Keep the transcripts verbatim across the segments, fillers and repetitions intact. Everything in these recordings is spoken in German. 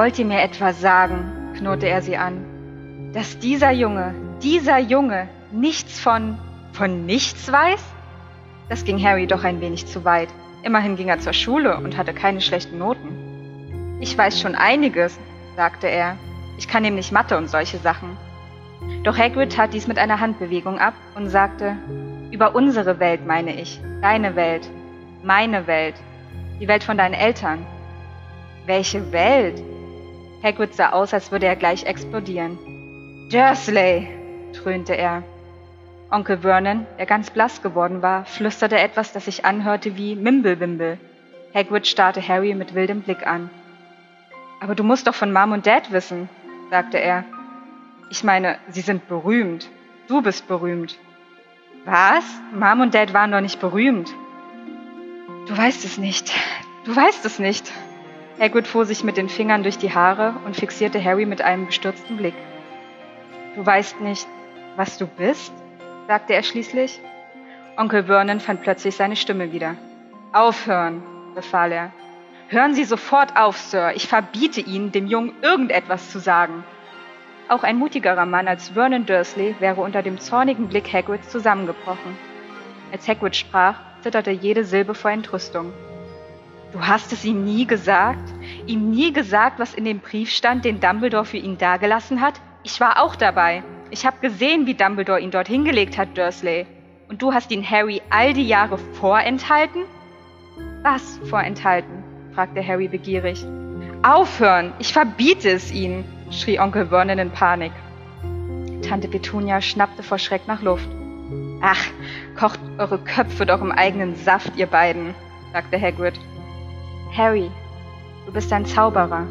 Wollt ihr mir etwa sagen, knurrte er sie an, dass dieser Junge, dieser Junge nichts von, von nichts weiß? Das ging Harry doch ein wenig zu weit. Immerhin ging er zur Schule und hatte keine schlechten Noten. Ich weiß schon einiges, sagte er. Ich kann nämlich Mathe und solche Sachen. Doch Hagrid tat dies mit einer Handbewegung ab und sagte, über unsere Welt meine ich, deine Welt, meine Welt, die Welt von deinen Eltern. Welche Welt? Hagrid sah aus, als würde er gleich explodieren. Dursley, dröhnte er. Onkel Vernon, der ganz blass geworden war, flüsterte etwas, das sich anhörte wie Mimblewimble. Hagrid starrte Harry mit wildem Blick an. Aber du musst doch von Mom und Dad wissen, sagte er. Ich meine, sie sind berühmt. Du bist berühmt. Was? Mom und Dad waren doch nicht berühmt. Du weißt es nicht. Du weißt es nicht. Hagrid fuhr sich mit den Fingern durch die Haare und fixierte Harry mit einem bestürzten Blick. Du weißt nicht, was du bist? Sagte er schließlich. Onkel Vernon fand plötzlich seine Stimme wieder. Aufhören, befahl er. Hören Sie sofort auf, Sir. Ich verbiete Ihnen, dem Jungen irgendetwas zu sagen. Auch ein mutigerer Mann als Vernon Dursley wäre unter dem zornigen Blick Hagrids zusammengebrochen. Als Hagrid sprach, zitterte jede Silbe vor Entrüstung. Du hast es ihm nie gesagt? Ihm nie gesagt, was in dem Brief stand, den Dumbledore für ihn dagelassen hat? Ich war auch dabei. Ich habe gesehen, wie Dumbledore ihn dort hingelegt hat, Dursley. Und du hast ihn Harry all die Jahre vorenthalten? Was vorenthalten? Fragte Harry begierig. Aufhören! Ich verbiete es Ihnen! Schrie Onkel Vernon in Panik. Tante Petunia schnappte vor Schreck nach Luft. Ach, kocht eure Köpfe doch im eigenen Saft, ihr beiden, sagte Hagrid. Harry, du bist ein Zauberer.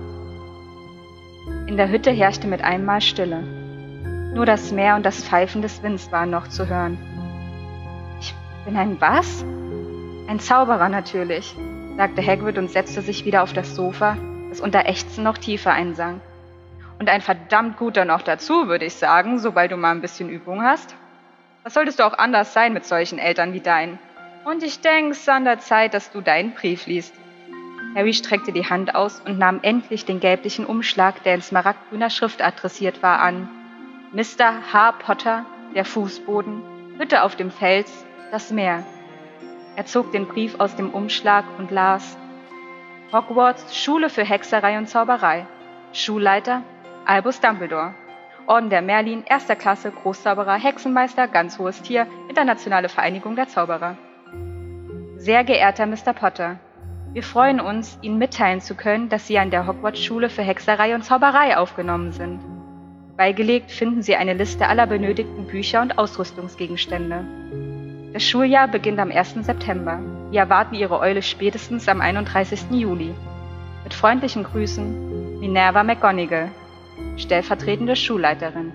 In der Hütte herrschte mit einmal Stille. Nur das Meer und das Pfeifen des Winds waren noch zu hören. Ich bin ein was? Ein Zauberer natürlich, sagte Hagrid und setzte sich wieder auf das Sofa, das unter Ächzen noch tiefer einsank. Und ein verdammt guter noch dazu, würde ich sagen, sobald du mal ein bisschen Übung hast. Was solltest du auch anders sein mit solchen Eltern wie deinen? Und ich denke, es ist an der Zeit, dass du deinen Brief liest. Harry streckte die Hand aus und nahm endlich den gelblichen Umschlag, der in smaragdgrüner Schrift adressiert war, an. Mister H. Potter, der Fußboden, Hütte auf dem Fels, das Meer. Er zog den Brief aus dem Umschlag und las: Hogwarts, Schule für Hexerei und Zauberei. Schulleiter Albus Dumbledore. Orden der Merlin, erster Klasse, Großzauberer, Hexenmeister, ganz hohes Tier, Internationale Vereinigung der Zauberer. Sehr geehrter Mister Potter, wir freuen uns, Ihnen mitteilen zu können, dass Sie an der Hogwarts-Schule für Hexerei und Zauberei aufgenommen sind. Beigelegt finden Sie eine Liste aller benötigten Bücher und Ausrüstungsgegenstände. Das Schuljahr beginnt am ersten September. Wir erwarten Ihre Eule spätestens am einunddreißigsten Juli. Mit freundlichen Grüßen, Minerva McGonagall, stellvertretende Schulleiterin.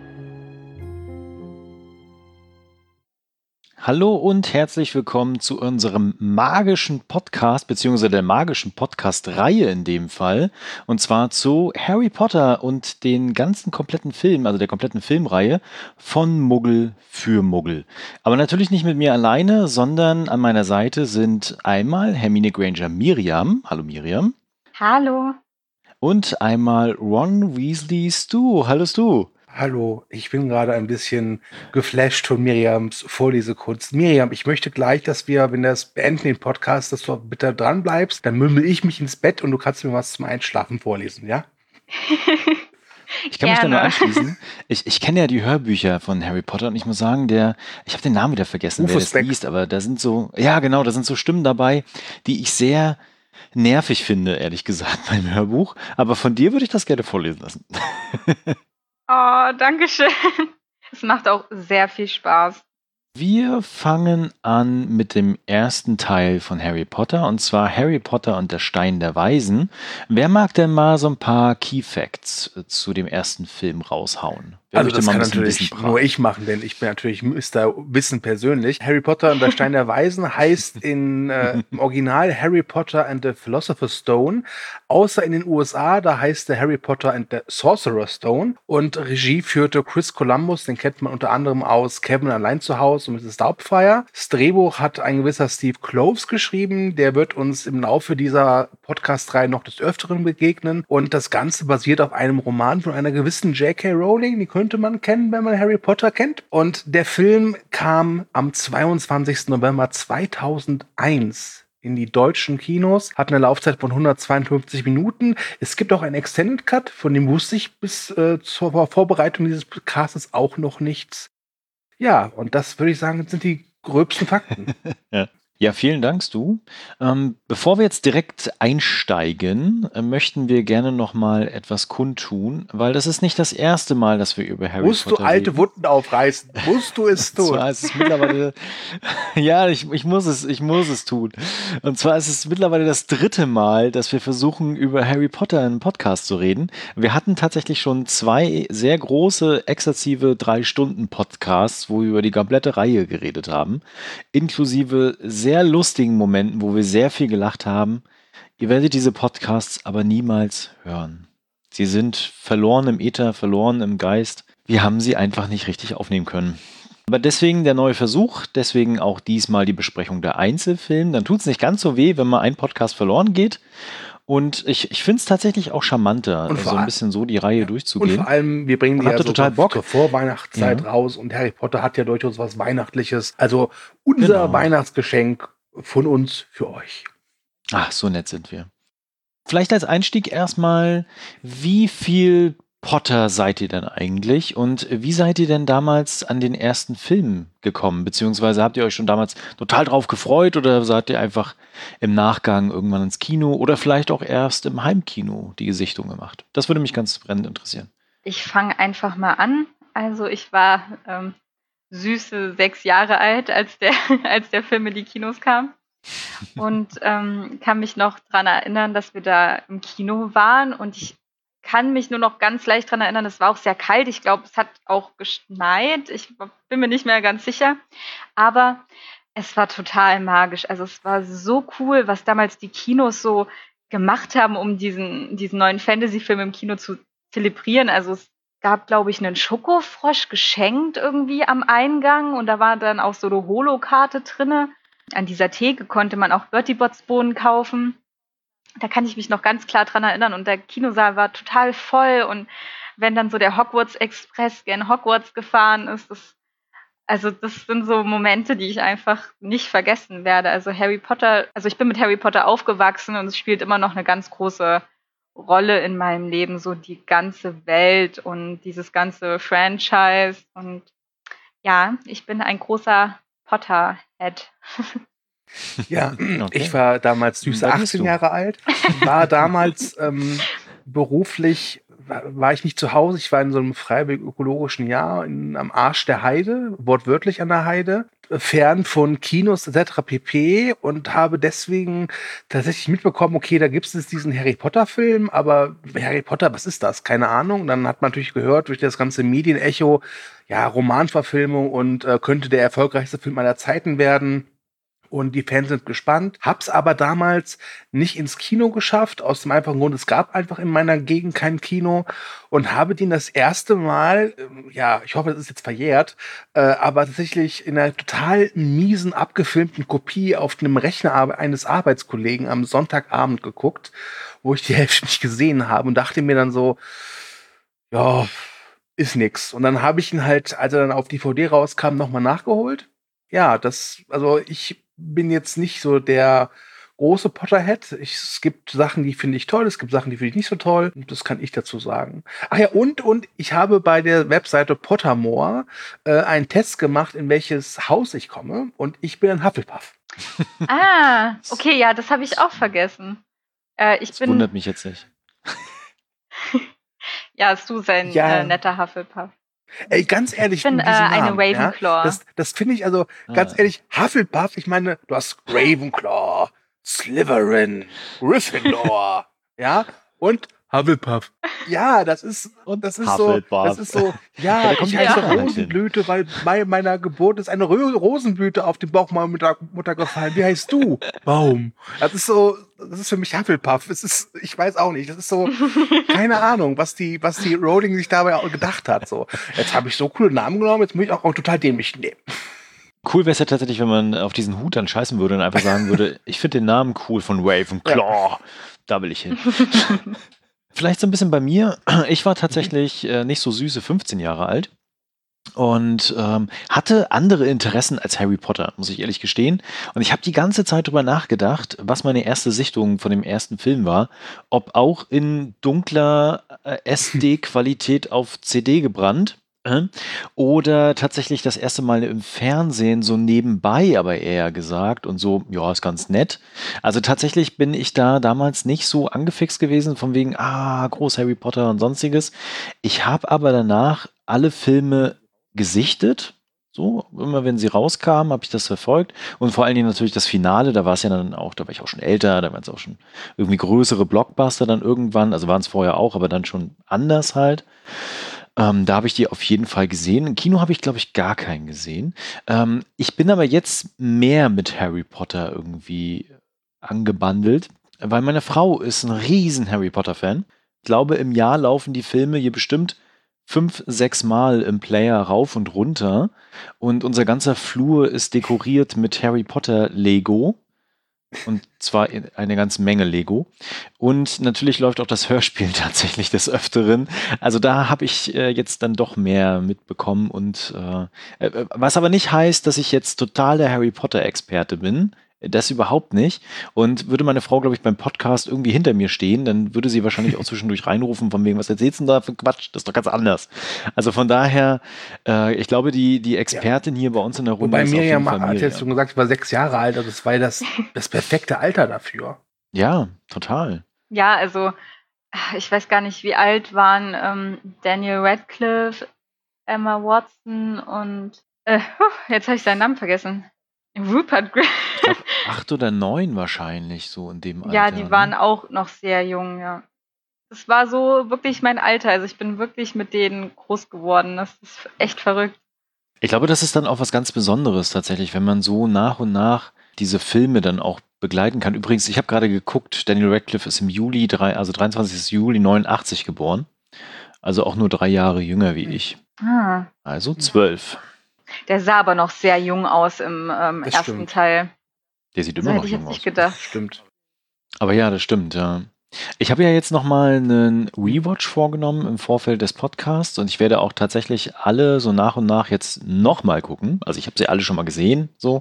Hallo und herzlich willkommen zu unserem magischen Podcast, beziehungsweise der magischen Podcast-Reihe in dem Fall. Und zwar zu Harry Potter und den ganzen kompletten Film, also der kompletten Filmreihe von Muggel für Muggel. Aber natürlich nicht mit mir alleine, sondern an meiner Seite sind einmal Hermine Granger Miriam. Hallo Miriam. Hallo. Und einmal Ron Weasley Stu. Hallo Stu. Hallo, ich bin gerade ein bisschen geflasht von Miriams Vorlesekunst. Miriam, ich möchte gleich, dass wir, wenn wir das beenden, den Podcast, dass du bitte dran bleibst, dann mümmel ich mich ins Bett und du kannst mir was zum Einschlafen vorlesen, ja? Ich kann mich da nur anschließen. Ich, ich kenne ja die Hörbücher von Harry Potter und ich muss sagen, der, ich habe den Namen wieder vergessen, Rufus wer das Beck. liest, aber da sind so, ja genau, da sind so Stimmen dabei, die ich sehr nervig finde, ehrlich gesagt, beim Hörbuch. Aber von dir würde ich das gerne vorlesen lassen. Oh, danke schön. Es macht auch sehr viel Spaß. Wir fangen an mit dem ersten Teil von Harry Potter, und zwar Harry Potter und der Stein der Weisen. Wer mag denn mal so ein paar Key Facts äh, zu dem ersten Film raushauen? Wer Also möchte das mal ein kann bisschen natürlich Wissen nur braten? ich machen, denn ich bin natürlich Mister Wissen persönlich. Harry Potter und der Stein der Weisen heißt in, äh, im Original Harry Potter and the Philosopher's Stone. Außer in den U S A, da heißt der Harry Potter and the Sorcerer's Stone. Und Regie führte Chris Columbus, den kennt man unter anderem aus Kevin allein zu Hause und Misses Doubtfire. Das Drehbuch hat ein gewisser Steve Kloves geschrieben. Der wird uns im Laufe dieser Podcast-Reihe noch des Öfteren begegnen. Und das Ganze basiert auf einem Roman von einer gewissen J K. Rowling. Die könnte man kennen, wenn man Harry Potter kennt. Und der Film kam am zweiundzwanzigsten November zweitausendeins in die deutschen Kinos, hat eine Laufzeit von hundertzweiundfünfzig Minuten. Es gibt auch einen Extended Cut, von dem wusste ich bis äh, zur Vorbereitung dieses Podcasts auch noch nichts. Ja, und das würde ich sagen, sind die gröbsten Fakten. Ja. Ja, vielen Dank, Stu. Ähm, bevor wir jetzt direkt einsteigen, äh, möchten wir gerne noch mal etwas kundtun, weil das ist nicht das erste Mal, dass wir über Harry Musst Potter du alte reden. Wunden aufreißen? Musst du es tun? Zwar ist es mittlerweile, ja, ich, ich muss es, ich muss es tun. Und zwar ist es mittlerweile das dritte Mal, dass wir versuchen, über Harry Potter in einem Podcast zu reden. Wir hatten tatsächlich schon zwei sehr große, exzessive drei-Stunden-Podcasts, wo wir über die komplette Reihe geredet haben, inklusive sehr lustigen Momenten, wo wir sehr viel gelacht haben. Ihr werdet diese Podcasts aber niemals hören. Sie sind verloren im Äther, verloren im Geist. Wir haben sie einfach nicht richtig aufnehmen können. Aber deswegen der neue Versuch, deswegen auch diesmal die Besprechung der Einzelfilme. Dann tut es nicht ganz so weh, wenn mal ein Podcast verloren geht. Und ich, ich finde es tatsächlich auch charmanter, Und so vor ein all- bisschen so die Reihe Und durchzugehen. vor allem, wir bringen die Habt ja ihr so total zur- Bock? zur Vorweihnachtszeit Ja. raus und Harry Potter hat ja durchaus was Weihnachtliches. Also unser Genau. Weihnachtsgeschenk von uns für euch. Ach, so nett sind wir. Vielleicht als Einstieg erstmal, wie viel Potter seid ihr denn eigentlich und wie seid ihr denn damals an den ersten Film gekommen? Beziehungsweise habt ihr euch schon damals total drauf gefreut oder seid ihr einfach im Nachgang irgendwann ins Kino oder vielleicht auch erst im Heimkino die Sichtung gemacht? Das würde mich ganz brennend interessieren. Ich fange einfach mal an. Also ich war ähm, süße sechs Jahre alt, als der, als der Film in die Kinos kam. Und ähm, kann mich noch daran erinnern, dass wir da im Kino waren. Und ich kann mich nur noch ganz leicht daran erinnern, es war auch sehr kalt. Ich glaube, es hat auch geschneit. Ich bin mir nicht mehr ganz sicher. Aber es war total magisch. Also es war so cool, was damals die Kinos so gemacht haben, um diesen, diesen neuen Fantasy-Film im Kino zu zelebrieren. Also es gab, glaube ich, einen Schokofrosch geschenkt irgendwie am Eingang. Und da war dann auch so eine Holokarte drinne. An dieser Theke konnte man auch Bertie Botts Bohnen kaufen. Da kann ich mich noch ganz klar dran erinnern. Und der Kinosaal war total voll. Und wenn dann so der Hogwarts Express gen Hogwarts gefahren ist, das, also das sind so Momente, die ich einfach nicht vergessen werde. Also Harry Potter, also ich bin mit Harry Potter aufgewachsen und es spielt immer noch eine ganz große Rolle in meinem Leben. So die ganze Welt und dieses ganze Franchise. Und ja, ich bin ein großer Potterhead. Ja, Okay. ich war damals süße Da bist achtzehn du. Jahre alt, war damals ähm, beruflich, war, war ich nicht zu Hause, ich war in so einem freiwillig ökologischen Jahr in, am Arsch der Heide, wortwörtlich an der Heide, fern von Kinos et cetera pp. Und habe deswegen tatsächlich mitbekommen, okay, da gibt es jetzt diesen Harry Potter-Film, aber Harry Potter, was ist das? Keine Ahnung. Dann hat man natürlich gehört durch das ganze Medienecho, ja, Romanverfilmung und äh, könnte der erfolgreichste Film aller Zeiten werden. Und die Fans sind gespannt. Hab's aber damals nicht ins Kino geschafft, aus dem einfachen Grund, es gab einfach in meiner Gegend kein Kino und habe den das erste Mal, ähm, ja, ich hoffe, das ist jetzt verjährt, äh, aber tatsächlich in einer total miesen, abgefilmten Kopie auf einem Rechner ar- eines Arbeitskollegen am Sonntagabend geguckt, wo ich die Hälfte nicht gesehen habe und dachte mir dann so, ja, ist nix. Und dann habe ich ihn halt, als er dann auf D V D rauskam, nochmal nachgeholt. Ja, das, also ich bin jetzt nicht so der große Potterhead. Ich, es gibt Sachen, die finde ich toll, es gibt Sachen, die finde ich nicht so toll. Und das kann ich dazu sagen. Ach ja, und, und ich habe bei der Webseite Pottermore äh, einen Test gemacht, in welches Haus ich komme. Und ich bin ein Hufflepuff. Ah, okay, ja, das habe ich auch vergessen. Äh, ich Das bin, wundert mich jetzt nicht. ja, Stu ist ein Ja. äh, netter Hufflepuff. Ey, ganz ehrlich, Ich bin mit äh, diesem eine Namen, ja, Ravenclaw. das, das finde ich also, ganz Ah. ehrlich, Hufflepuff, ich meine, du hast Ravenclaw, Slytherin, Gryffindor, ja, und Hufflepuff. Ja, das ist, Und das ist so, Hufflepuff. das ist so, Ja, ja, da kommt ich die heiße Extra Rosenblüte, weil bei meiner Geburt ist eine Rö- Rosenblüte auf den Bauch meiner Mutter, Mutter gefallen. Wie heißt du? Baum. Das ist so, das ist für mich Hufflepuff. Es ist, ich weiß auch nicht, das ist so, keine Ahnung, was die, was die Rowling sich dabei auch gedacht hat. So, jetzt habe ich so coole Namen genommen, jetzt muss ich auch, auch total dämlich nehmen. Cool wäre es ja tatsächlich, wenn man auf diesen Hut dann scheißen würde und einfach sagen würde, ich finde den Namen cool von Ravenclaw. Ja. Da will ich hin. Vielleicht so ein bisschen bei mir. Ich war tatsächlich äh, nicht so süße fünfzehn Jahre alt und ähm, hatte andere Interessen als Harry Potter, muss ich ehrlich gestehen. Und ich habe die ganze Zeit drüber nachgedacht, was meine erste Sichtung von dem ersten Film war. Ob auch in dunkler äh, S D-Qualität auf C D gebrannt. Oder tatsächlich das erste Mal im Fernsehen so nebenbei, aber eher gesagt und so, ja, ist ganz nett. Also tatsächlich bin ich da damals nicht so angefixt gewesen, von wegen, ah, groß Harry Potter und sonstiges. Ich habe aber danach alle Filme gesichtet. So, immer wenn sie rauskamen, habe ich das verfolgt. Und vor allen Dingen natürlich das Finale, da war es ja dann auch, da war ich auch schon älter, da waren es auch schon irgendwie größere Blockbuster dann irgendwann. Also waren es vorher auch, aber dann schon anders halt. Ähm, da habe ich die auf jeden Fall gesehen. Im Kino habe ich, glaube ich, gar keinen gesehen. Ähm, ich bin aber jetzt mehr mit Harry Potter irgendwie angebandelt, weil meine Frau ist ein riesen Harry Potter-Fan. Ich glaube, im Jahr laufen die Filme hier bestimmt fünf, sechs Mal im Player rauf und runter. Und unser ganzer Flur ist dekoriert mit Harry Potter Lego. Und zwar eine ganze Menge Lego. Und natürlich läuft auch das Hörspiel tatsächlich des Öfteren. Also da habe ich äh, jetzt dann doch mehr mitbekommen. Und äh, äh, was aber nicht heißt, dass ich jetzt total der Harry Potter-Experte bin. Das überhaupt nicht. Und würde meine Frau, glaube ich, beim Podcast irgendwie hinter mir stehen, dann würde sie wahrscheinlich auch zwischendurch reinrufen, von wegen, was erzählst du denn da für Quatsch? Das ist doch ganz anders. Also von daher, äh, ich glaube, die, die Expertin hier bei uns in der Runde Wobei ist Miriam auf jeden Fall hat jetzt schon gesagt, ich war sechs Jahre alt, also das war das, das perfekte Alter dafür. Ja, total. Ja, also ich weiß gar nicht, wie alt waren ähm, Daniel Radcliffe, Emma Watson und äh, jetzt habe ich seinen Namen vergessen. Rupert Grint. Ich glaube, acht oder neun wahrscheinlich, so in dem Alter. Ja, die waren ne? auch noch sehr jung, ja. Das war so wirklich mein Alter. Also ich bin wirklich mit denen groß geworden. Das ist echt verrückt. Ich glaube, das ist dann auch was ganz Besonderes tatsächlich, wenn man so nach und nach diese Filme dann auch begleiten kann. Übrigens, ich habe gerade geguckt, Daniel Radcliffe ist im Juli, drei, also dreiundzwanzigsten Juli neunundachtzig geboren. Also auch nur drei Jahre jünger wie ich. Ah. Also zwölf. Der sah aber noch sehr jung aus im ähm, ersten stimmt. Teil. Der sieht So immer noch hätte ich jung jetzt aus. nicht gedacht. Das stimmt. Aber ja, das stimmt, ja. Ich habe ja jetzt nochmal einen Rewatch vorgenommen im Vorfeld des Podcasts und ich werde auch tatsächlich alle so nach und nach jetzt nochmal gucken. Also ich habe sie alle schon mal gesehen, so,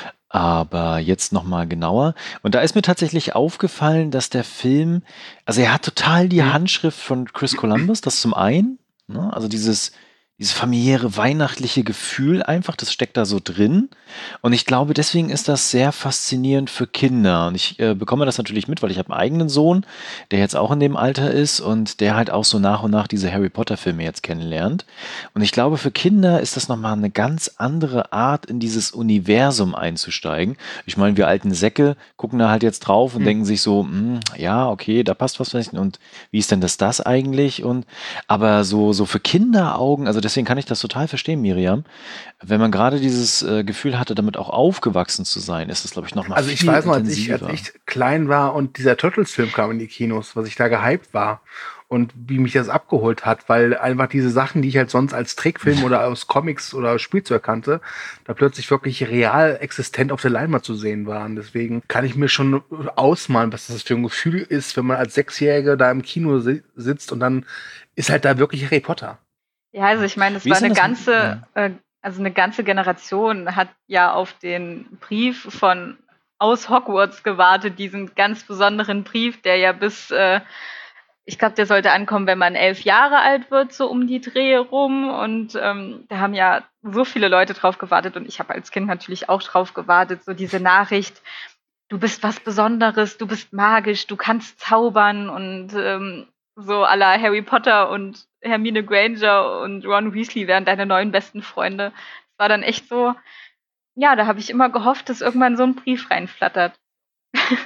aber jetzt nochmal genauer. Und da ist mir tatsächlich aufgefallen, dass der Film, also er hat total die Handschrift von Chris Columbus, das zum einen, ne? Also dieses, dieses familiäre, weihnachtliche Gefühl einfach, das steckt da so drin. Und ich glaube, deswegen ist das sehr faszinierend für Kinder. Und ich äh, bekomme das natürlich mit, weil ich habe einen eigenen Sohn, der jetzt auch in dem Alter ist und der halt auch so nach und nach diese Harry Potter-Filme jetzt kennenlernt. Und ich glaube, für Kinder ist das nochmal eine ganz andere Art, in dieses Universum einzusteigen. Ich meine, wir alten Säcke gucken da halt jetzt drauf und Hm. denken sich so, hm, ja, okay, da passt was vielleicht. Und wie ist denn das das eigentlich? Und aber so, so für Kinderaugen, also deswegen kann ich das total verstehen, Miriam. Wenn man gerade dieses äh, Gefühl hatte, damit auch aufgewachsen zu sein, ist das, glaube ich, nochmal Also viel ich weiß noch, als ich, intensiver. als ich klein war und dieser Turtles-Film kam in die Kinos, was ich da gehypt war und wie mich das abgeholt hat, weil einfach diese Sachen, die ich halt sonst als Trickfilm oder aus Comics oder Spielzeug kannte, da plötzlich wirklich real existent auf der Leinwand zu sehen waren. Deswegen kann ich mir schon ausmalen, was das für ein Gefühl ist, wenn man als Sechsjähriger da im Kino si- sitzt und dann ist halt da wirklich Harry Potter. Ja, also ich meine, es Wie war ist denn eine das- ganze, ja. äh, also eine ganze Generation hat ja auf den Brief von aus Hogwarts gewartet, diesen ganz besonderen Brief, der ja bis, äh, ich glaube, der sollte ankommen, wenn man elf Jahre alt wird, so um die Dreh rum. Und ähm, da haben ja so viele Leute drauf gewartet und ich habe als Kind natürlich auch drauf gewartet, so diese Nachricht, du bist was Besonderes, du bist magisch, du kannst zaubern und ähm, so à la Harry Potter und Hermine Granger und Ron Weasley wären deine neuen besten Freunde. Das war dann echt so, ja, da habe ich immer gehofft, dass irgendwann so ein Brief reinflattert.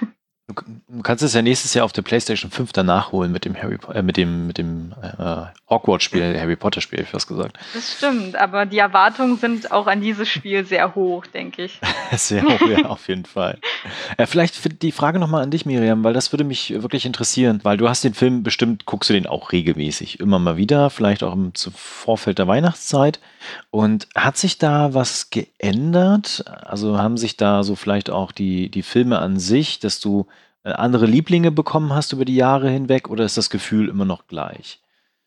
Du, du kannst es ja nächstes Jahr auf der PlayStation fünf dann nachholen mit dem Harry äh, mit dem mit dem äh, Hogwarts-Spiel, Harry Potter-Spiel, ich fast gesagt. Das stimmt, aber die Erwartungen sind auch an dieses Spiel sehr hoch, denke ich. Sehr hoch, ja, auf jeden Fall. Äh, vielleicht für die Frage nochmal an dich, Miriam, weil das würde mich wirklich interessieren, weil du hast den Film bestimmt, guckst du den auch regelmäßig, immer mal wieder, vielleicht auch im zu Vorfeld der Weihnachtszeit. Und hat sich da was geändert? Also haben sich da so vielleicht auch die, die Filme an sich, dass du äh, andere Lieblinge bekommen hast über die Jahre hinweg, oder ist das Gefühl immer noch gleich?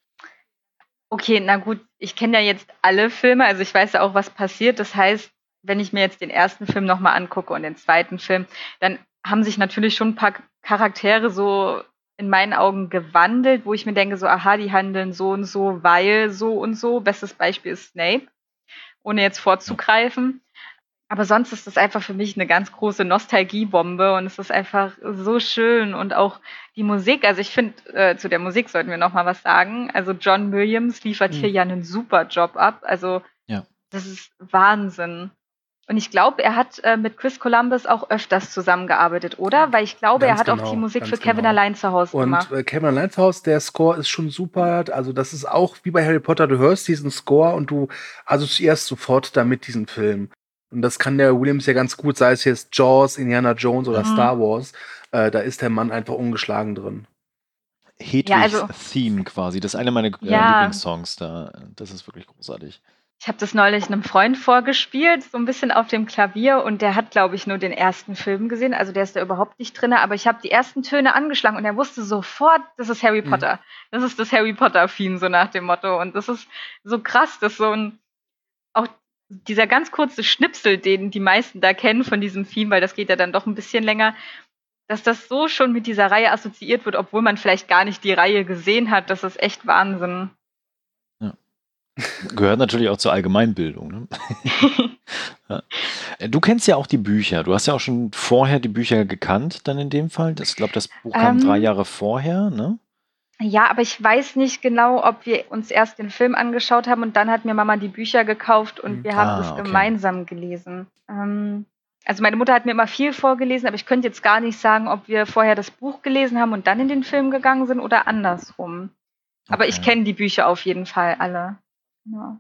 Okay, na gut, ich kenne ja jetzt alle Filme, also ich weiß ja auch, was passiert. Das heißt, wenn ich mir jetzt den ersten Film nochmal angucke und den zweiten Film, dann haben sich natürlich schon ein paar Charaktere so in meinen Augen gewandelt, wo ich mir denke, so, aha, die handeln so und so, weil so und so. Bestes Beispiel ist Snape, ohne jetzt vorzugreifen. Aber sonst ist das einfach für mich eine ganz große Nostalgiebombe und es ist einfach so schön und auch die Musik. Also ich finde, äh, zu der Musik sollten wir noch mal was sagen. Also John Williams liefert hier Mhm. ja einen super Job ab. Also Ja. das ist Wahnsinn. Und ich glaube, er hat äh, mit Chris Columbus auch öfters zusammengearbeitet, oder? Weil ich glaube, er Ganz hat auch die genau, Musik ganz für Kevin genau. allein zu Hause Und gemacht. äh, Kevin allein zu Hause, der Score ist schon super. Also das ist auch wie bei Harry Potter, du hörst diesen Score und du assoziierst sofort damit diesen Film. Und das kann der Williams ja ganz gut, sei es jetzt Jaws, Indiana Jones oder Mhm. Star Wars. Äh, da ist der Mann einfach ungeschlagen drin. Hedwigs Ja, also Theme quasi, das ist einer meiner äh, ja, Lieblingssongs da. Das ist wirklich großartig. ich habe das neulich einem Freund vorgespielt, so ein bisschen auf dem Klavier und der hat, glaube ich, nur den ersten Film gesehen, also der ist da überhaupt nicht drin, aber ich habe die ersten Töne angeschlagen und er wusste sofort, das ist Harry Mhm. Potter. Das ist das Harry Potter-Theme, so nach dem Motto. Und das ist so krass, dass so ein, auch dieser ganz kurze Schnipsel, den die meisten da kennen von diesem Theme, weil das geht ja dann doch ein bisschen länger, dass das so schon mit dieser Reihe assoziiert wird, obwohl man vielleicht gar nicht die Reihe gesehen hat, das ist echt Wahnsinn. Ja. Gehört natürlich auch zur Allgemeinbildung. Ne? Ja. Du kennst ja auch die Bücher. Du hast ja auch schon vorher die Bücher gekannt, dann in dem Fall. Das, ich glaube, das Buch kam drei Ähm, Jahre vorher, ne? Ja, aber ich weiß nicht genau, ob wir uns erst den Film angeschaut haben und dann hat mir Mama die Bücher gekauft und Mhm. wir haben das Ah, okay. gemeinsam gelesen. Ähm, also meine Mutter hat mir immer viel vorgelesen, aber ich könnte jetzt gar nicht sagen, ob wir vorher das Buch gelesen haben und dann in den Film gegangen sind oder andersrum. Aber ich Okay. kenne die Bücher auf jeden Fall alle. Ja.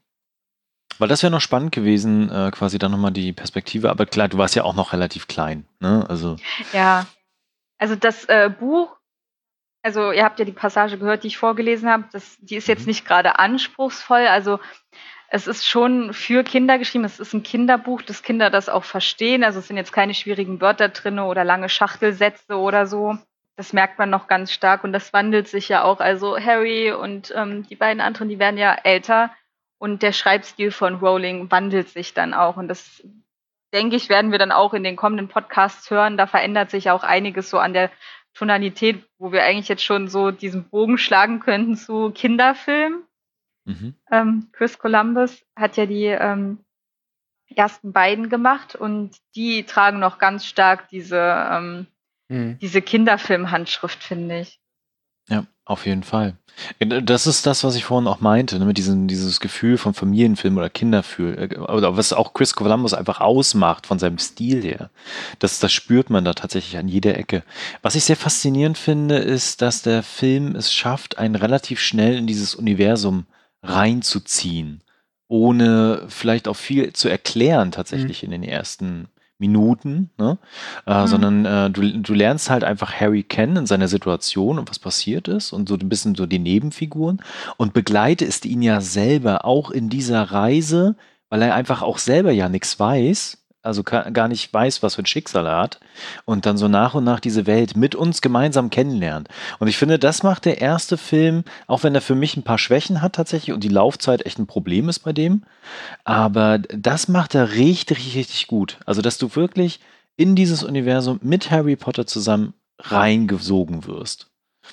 Weil das wäre noch spannend gewesen, äh, quasi dann nochmal die Perspektive. Aber klar, du warst ja auch noch relativ klein, ne? Also, Ja, also das äh, Buch, also ihr habt ja die Passage gehört, die ich vorgelesen habe, das, die ist jetzt mhm. nicht gerade anspruchsvoll. Also es ist schon für Kinder geschrieben. Es ist ein Kinderbuch, dass Kinder das auch verstehen. Also es sind jetzt keine schwierigen Wörter drin oder lange Schachtelsätze oder so. Das merkt man noch ganz stark und das wandelt sich ja auch. Also Harry und ähm, die beiden anderen, die werden ja älter und der Schreibstil von Rowling wandelt sich dann auch. Und das, denke ich, werden wir dann auch in den kommenden Podcasts hören. Da verändert sich auch einiges so an der Tonalität, wo wir eigentlich jetzt schon so diesen Bogen schlagen könnten zu Kinderfilmen. Mhm. Ähm, Chris Columbus hat ja die ähm, ersten beiden gemacht und die tragen noch ganz stark diese, ähm, Mhm. diese Kinderfilm-Handschrift, finde ich. Ja, auf jeden Fall. Äh, Das ist das, was ich vorhin auch meinte, ne, mit diesem, dieses Gefühl von Familienfilm oder Kinderfilm, äh, oder was auch Chris Columbus einfach ausmacht von seinem Stil her. Das, das spürt man da tatsächlich an jeder Ecke. Was ich sehr faszinierend finde, ist, dass der Film es schafft, einen relativ schnell in dieses Universum reinzuziehen, ohne vielleicht auch viel zu erklären Mhm. tatsächlich in den ersten Minuten, ne? Äh, Mhm. sondern äh, du, du lernst halt einfach Harry kennen in seiner Situation und was passiert ist und so ein bisschen so die Nebenfiguren und begleitest ihn ja selber auch in dieser Reise, weil er einfach auch selber ja nichts weiß, also ka- gar nicht weiß, was für ein Schicksal er hat und dann so nach und nach diese Welt mit uns gemeinsam kennenlernt. Und ich finde, das macht der erste Film, auch wenn er für mich ein paar Schwächen hat tatsächlich und die Laufzeit echt ein Problem ist bei dem, aber das macht er richtig, richtig, richtig gut. Also, dass du wirklich in dieses Universum mit Harry Potter zusammen reingesogen wirst.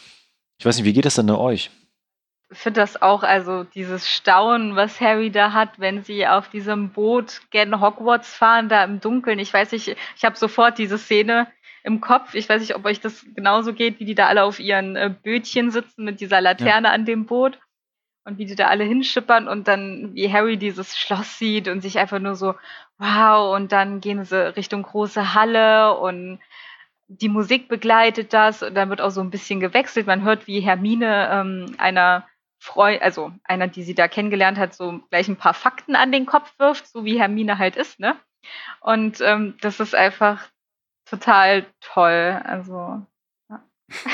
Ich weiß nicht, wie geht das denn bei euch? Ich finde das auch, also dieses Staunen, was Harry da hat, wenn sie auf diesem Boot gen Hogwarts fahren, da im Dunkeln. Ich weiß nicht, ich habe sofort diese Szene im Kopf. Ich weiß nicht, ob euch das genauso geht, wie die da alle auf ihren äh, Bötchen sitzen mit dieser Ja. Laterne an dem Boot und wie die da alle hinschippern und dann wie Harry dieses Schloss sieht und sich einfach nur so, wow, und dann gehen sie Richtung große Halle und die Musik begleitet das und dann wird auch so ein bisschen gewechselt. Man hört, wie Hermine ähm, einer Freund, also einer, die sie da kennengelernt hat, so gleich ein paar Fakten an den Kopf wirft, so wie Hermine halt ist, ne? Und ähm, das ist einfach total toll. Also, ja.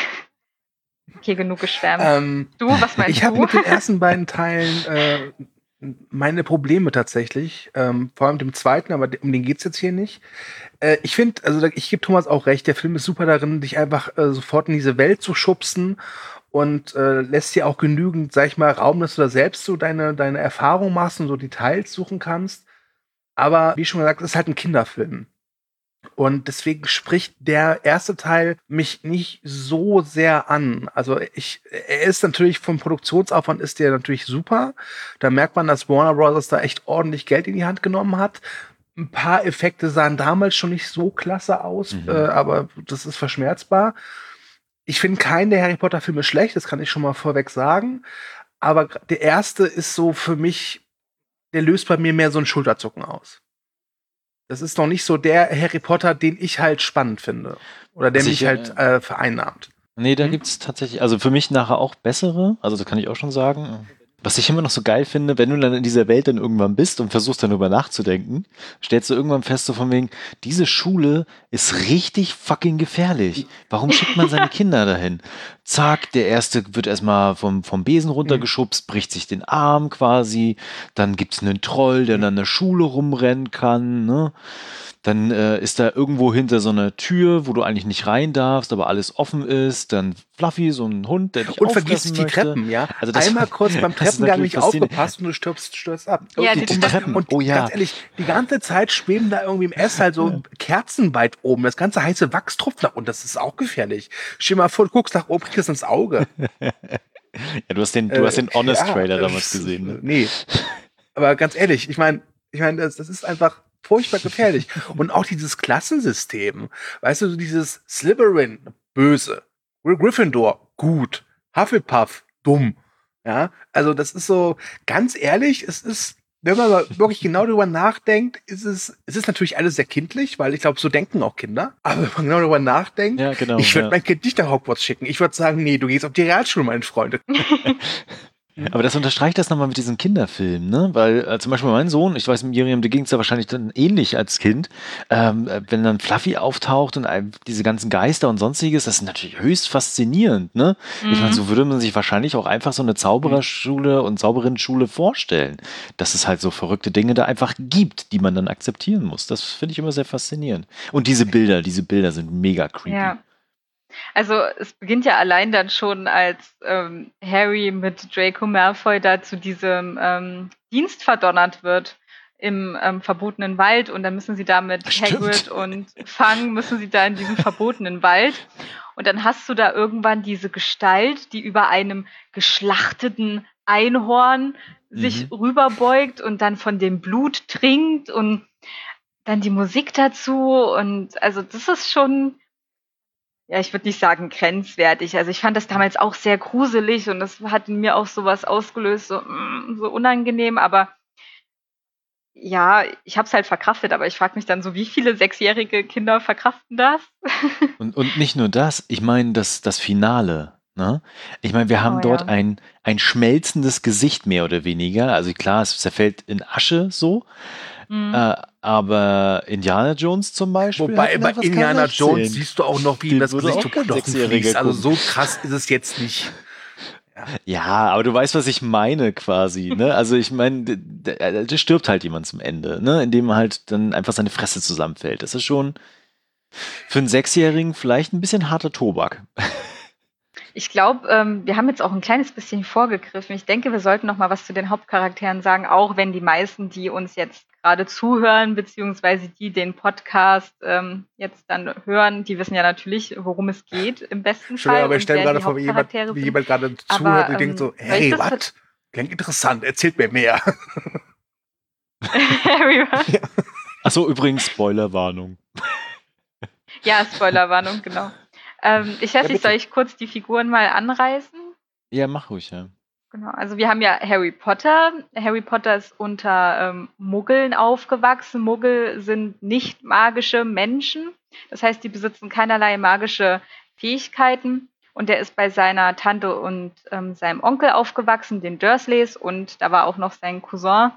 Okay, genug geschwärmt. Ähm, Du, was meinst ich habe du? mit den ersten beiden Teilen äh, meine Probleme tatsächlich. Ähm, vor allem dem zweiten, aber um den geht's jetzt hier nicht. Äh, ich finde, also da- ich gebe Thomas auch recht, der Film ist super darin, dich einfach äh, sofort in diese Welt zu schubsen und äh, lässt dir auch genügend, sag ich mal, Raum, dass du da selbst so deine, deine Erfahrung machst und so Details suchen kannst. Aber wie schon gesagt, es ist halt ein Kinderfilm. Und deswegen spricht der erste Teil mich nicht so sehr an. Also ich, er ist natürlich vom Produktionsaufwand ist der natürlich super. Da merkt man, dass Warner Bros. Da echt ordentlich Geld in die Hand genommen hat. Ein paar Effekte sahen damals schon nicht so klasse aus, Mhm. äh, aber das ist verschmerzbar. Ich finde keinen der Harry Potter Filme schlecht, das kann ich schon mal vorweg sagen. Aber gra- der erste ist so für mich, der löst bei mir mehr so ein Schulterzucken aus. Das ist noch nicht so der Harry Potter, den ich halt spannend finde. Oder der Also mich ich, halt äh, vereinnahmt. Nee, da Hm? gibt's tatsächlich, also für mich nachher auch bessere, also das kann ich auch schon sagen. Was ich immer noch so geil finde, wenn du dann in dieser Welt dann irgendwann bist und versuchst dann darüber nachzudenken, stellst du irgendwann fest, so von wegen, diese Schule ist richtig fucking gefährlich. Warum schickt man seine Kinder dahin? Zack, der erste wird erstmal vom, vom Besen runtergeschubst, bricht sich den Arm quasi, dann gibt's einen Troll, der dann in der Schule rumrennen kann, ne? Dann äh, ist da irgendwo hinter so einer Tür, wo du eigentlich nicht rein darfst, aber alles offen ist. Dann Fluffy, so ein Hund, der dich Und vergiss auffressen die möchte. Treppen, ja. Also das, Einmal kurz beim das ist Treppengang natürlich nicht faszinierend. aufgepasst und du stirbst, stürzt ab. Ja, und, die und, Treppen. und Oh ja. ganz ehrlich, die ganze Zeit schweben da irgendwie im Ess halt so Kerzen weit oben. Das ganze heiße Wachs tropft nach unten. Das ist auch gefährlich. Stell dir mal vor, du guckst nach oben, kriegst ins Auge. Ja, du hast den, du hast den Äh, Honest-Trailer ja, damals das- gesehen. Ne? Nee. Aber ganz ehrlich, ich meine, ich meine, das, das ist einfach furchtbar gefährlich. Und auch dieses Klassensystem, weißt du, so dieses Slytherin, böse, Gryffindor, gut, Hufflepuff, dumm. Ja, also das ist so, ganz ehrlich, es ist, wenn man mal wirklich genau darüber nachdenkt, ist es, es ist natürlich alles sehr kindlich, weil ich glaube, so denken auch Kinder. Aber wenn man genau darüber nachdenkt, Ja, genau. ich würde ja. mein Kind nicht nach Hogwarts schicken. Ich würde sagen, nee, du gehst auf die Realschule, mein Freund. Aber das unterstreicht das nochmal mit diesem Kinderfilm, ne? Weil äh, zum Beispiel mein Sohn, ich weiß, Miriam, dir ging es ja wahrscheinlich dann ähnlich als Kind, ähm, äh, wenn dann Fluffy auftaucht und äh, diese ganzen Geister und sonstiges, das ist natürlich höchst faszinierend, ne? Ich meine, so würde man sich wahrscheinlich auch einfach so eine Zaubererschule und Zauberinnenschule vorstellen, dass es halt so verrückte Dinge da einfach gibt, die man dann akzeptieren muss. Das finde ich immer sehr faszinierend. Und diese Bilder, diese Bilder sind mega creepy. Ja. Also es beginnt ja allein dann schon, als ähm, Harry mit Draco Malfoy da zu diesem ähm, Dienst verdonnert wird im ähm, verbotenen Wald und dann müssen sie da mit Stimmt. Hagrid und Fang müssen sie da in diesem verbotenen Wald und dann hast du da irgendwann diese Gestalt, die über einem geschlachteten Einhorn sich Mhm. rüberbeugt und dann von dem Blut trinkt und dann die Musik dazu und also das ist schon, ja, ich würde nicht sagen grenzwertig. Also ich fand das damals auch sehr gruselig und das hat in mir auch sowas ausgelöst, so, mm, so unangenehm, aber ja, ich habe es halt verkraftet, aber ich frage mich dann so, wie viele sechsjährige Kinder verkraften das? Und, und nicht nur das, ich meine, das, das Finale. Ne? Ich meine, wir haben Oh, dort ja. ein, ein schmelzendes Gesicht mehr oder weniger. Also klar, es zerfällt in Asche so. Mhm. Äh, aber Indiana Jones zum Beispiel. Wobei hat bei noch was Indiana ganz Jones sechzehn. siehst du auch noch, wie ihm Den das würde Gesicht auch zu kein Knochen Sechsjähriger fließt. Also gucken. so krass ist es jetzt nicht. Ja, aber du weißt, was ich meine quasi. Ne? Also ich meine, d- d- da stirbt halt jemand zum Ende, ne? Indem halt dann einfach seine Fresse zusammenfällt. Das ist schon für einen Sechsjährigen vielleicht ein bisschen harter Tobak. Ich glaube, ähm, wir haben jetzt auch ein kleines bisschen vorgegriffen. Ich denke, wir sollten noch mal was zu den Hauptcharakteren sagen, auch wenn die meisten, die uns jetzt gerade zuhören, beziehungsweise die den Podcast ähm, jetzt dann hören, die wissen ja natürlich, worum es geht im besten Entschuldigung, Fall aber ich und stelle wer gerade die vor, wie jemand, Hauptcharaktere wie sind. jemand gerade Aber, zuhört und ähm, denkt so, soll ich hey, das was? Klingt interessant, erzählt mir mehr. Harry, was? Achso, übrigens, Spoilerwarnung. Ja, Spoilerwarnung, genau. Ähm, ich weiß Ja, nicht, soll bitte. ich kurz die Figuren mal anreißen? Ja, mach ruhig, ja. Genau, also wir haben ja Harry Potter. Harry Potter ist unter ähm, Muggeln aufgewachsen. Muggel sind nicht magische Menschen. Das heißt, die besitzen keinerlei magische Fähigkeiten. Und er ist bei seiner Tante und ähm, seinem Onkel aufgewachsen, den Dursleys. Und da war auch noch sein Cousin.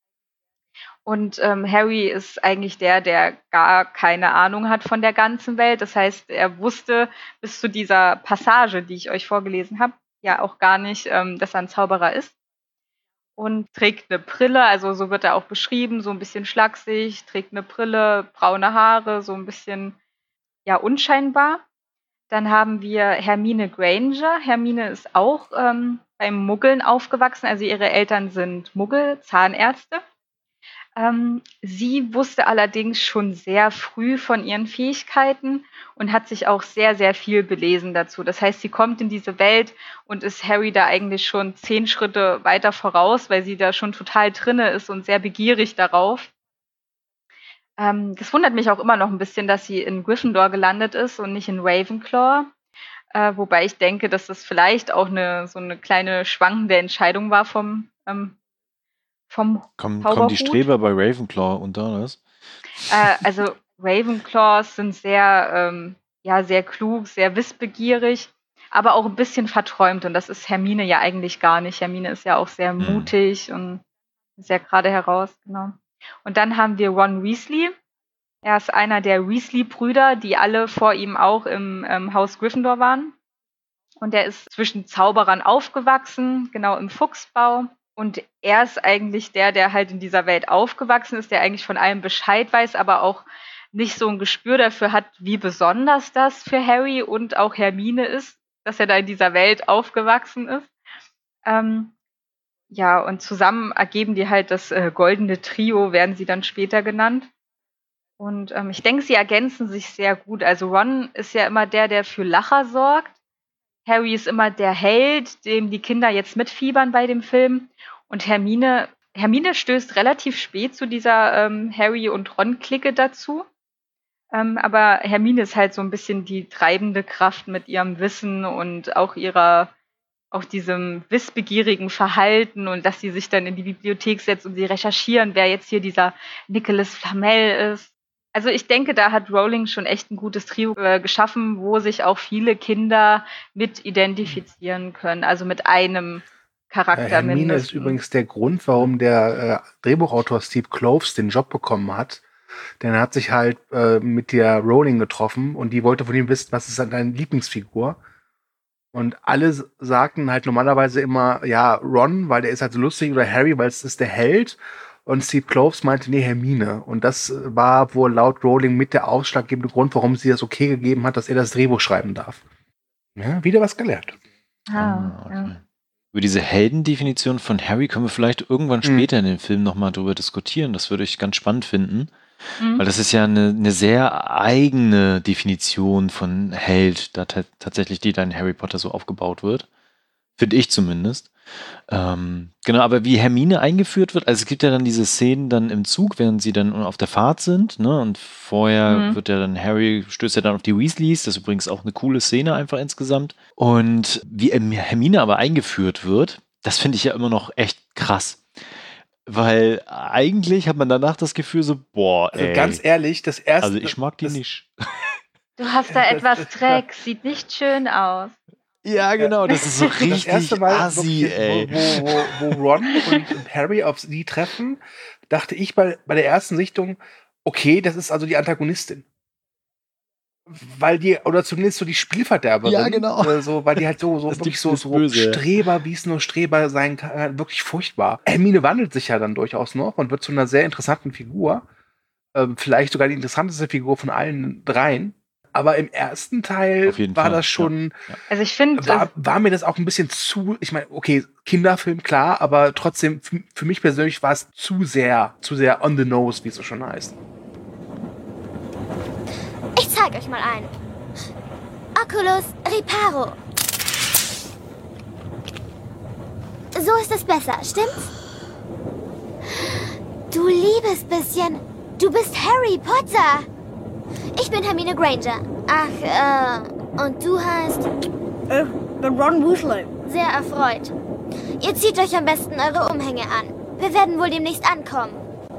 Und ähm, Harry ist eigentlich der, der gar keine Ahnung hat von der ganzen Welt. Das heißt, er wusste bis zu dieser Passage, die ich euch vorgelesen habe, ja auch gar nicht, ähm, dass er ein Zauberer ist. Und trägt eine Brille, also so wird er auch beschrieben, so ein bisschen schlaksig, trägt eine Brille, braune Haare, so ein bisschen, ja, unscheinbar. Dann haben wir Hermine Granger. Hermine ist auch ähm, beim Muggeln aufgewachsen, also ihre Eltern sind Muggel, Zahnärzte. Ähm, sie wusste allerdings schon sehr früh von ihren Fähigkeiten und hat sich auch sehr, sehr viel belesen dazu. Das heißt, sie kommt in diese Welt und ist Harry da eigentlich schon zehn Schritte weiter voraus, weil sie da schon total drinne ist und sehr begierig darauf. Ähm, das wundert mich auch immer noch ein bisschen, dass sie in Gryffindor gelandet ist und nicht in Ravenclaw. Äh, wobei ich denke, dass das vielleicht auch eine so eine kleine schwankende Entscheidung war vom ähm, vom Kommen, kommen Zauberhut. die Streber bei Ravenclaw unter das? Äh, also Ravenclaws sind sehr, ähm, ja, sehr klug, sehr wissbegierig, aber auch ein bisschen verträumt. Und das ist Hermine ja eigentlich gar nicht. Hermine ist ja auch sehr Hm. mutig und sehr gerade heraus, genau. Und dann haben wir Ron Weasley. Er ist einer der Weasley-Brüder, die alle vor ihm auch im ähm, Haus Gryffindor waren. Und er ist zwischen Zauberern aufgewachsen, genau im Fuchsbau. Und er ist eigentlich der, der halt in dieser Welt aufgewachsen ist, der eigentlich von allem Bescheid weiß, aber auch nicht so ein Gespür dafür hat, wie besonders das für Harry und auch Hermine ist, dass er da in dieser Welt aufgewachsen ist. Ähm, ja, und zusammen ergeben die halt das äh, goldene Trio, werden sie dann später genannt. Und ähm, ich denke, sie ergänzen sich sehr gut. Also Ron ist ja immer der, der für Lacher sorgt. Harry ist immer der Held, dem die Kinder jetzt mitfiebern bei dem Film. Und Hermine, Hermine stößt relativ spät zu dieser ähm, Harry- und Ron-Clique dazu. Ähm, aber Hermine ist halt so ein bisschen die treibende Kraft mit ihrem Wissen und auch ihrer, auch diesem wissbegierigen Verhalten und dass sie sich dann in die Bibliothek setzt und sie recherchieren, wer jetzt hier dieser Nicholas Flamel ist. Also ich denke, da hat Rowling schon echt ein gutes Trio äh, geschaffen, wo sich auch viele Kinder mit identifizieren können, also mit einem Charakter Äh, Hermine mindestens. ist übrigens der Grund, warum der äh, Drehbuchautor Steve Kloves den Job bekommen hat. Denn er hat sich halt äh, mit der Rowling getroffen und die wollte von ihm wissen, was ist an deine Lieblingsfigur? Und alle s- sagten halt normalerweise immer, ja, Ron, weil der ist halt so lustig, oder Harry, weil es ist der Held. Und Steve Kloves meinte, nee, Hermine. Und das äh, war wohl laut Rowling mit der ausschlaggebende Grund, warum sie das okay gegeben hat, dass er das Drehbuch schreiben darf. Ja, wieder was gelernt. Ah, okay. ja. Über diese Heldendefinition von Harry können wir vielleicht irgendwann Hm. später in dem Film nochmal drüber diskutieren. Das würde ich ganz spannend finden. Mhm. Weil das ist ja eine, eine sehr eigene Definition von Held, da ta- tatsächlich, die dann in Harry Potter so aufgebaut wird. Finde ich zumindest. Ähm, genau, aber wie Hermine eingeführt wird, also es gibt ja dann diese Szenen dann im Zug, während sie dann auf der Fahrt sind, ne? Und vorher Mhm. wird ja dann Harry, stößt ja dann auf die Weasleys, das ist übrigens auch eine coole Szene einfach insgesamt. Und wie ähm, Hermine aber eingeführt wird, das finde ich ja immer noch echt krass. Weil eigentlich hat man danach das Gefühl so, boah, Also ey. ganz ehrlich, das erste. Also ich mag die das, nicht. Du hast da Das- etwas Dreck, sieht nicht schön aus. Ja, genau, das ist so Das richtig erste Mal, assi, wirklich, ey. Wo, wo, wo Ron und Harry auf sie treffen, dachte ich bei, bei der ersten Sichtung, okay, das ist also die Antagonistin. Weil die, oder zumindest so die Spielverderberin, Ja, genau. äh, so, weil die halt so, so Das wirklich ist so, das so Böse, ja. Streber, wie es nur Streber sein kann, äh, wirklich furchtbar. Hermine wandelt sich ja dann durchaus noch und wird zu einer sehr interessanten Figur. Ähm, vielleicht sogar die interessanteste Figur von allen dreien. Aber im ersten Teil Auf jeden war Fall, das schon, Also ich finde, war, war mir das auch ein bisschen zu, ich meine, okay, Kinderfilm, klar, aber trotzdem, für, für mich persönlich war es zu sehr, zu sehr on the nose, wie es so schon heißt. Ich zeig euch mal einen. Oculus Reparo. So ist es besser, stimmt's? Du liebes bisschen. Du bist Harry Potter. Ich bin Hermine Granger. Ach, äh, und du heißt? Äh, bin Ron Weasley. Sehr erfreut. Ihr zieht euch am besten eure Umhänge an. Wir werden wohl demnächst ankommen.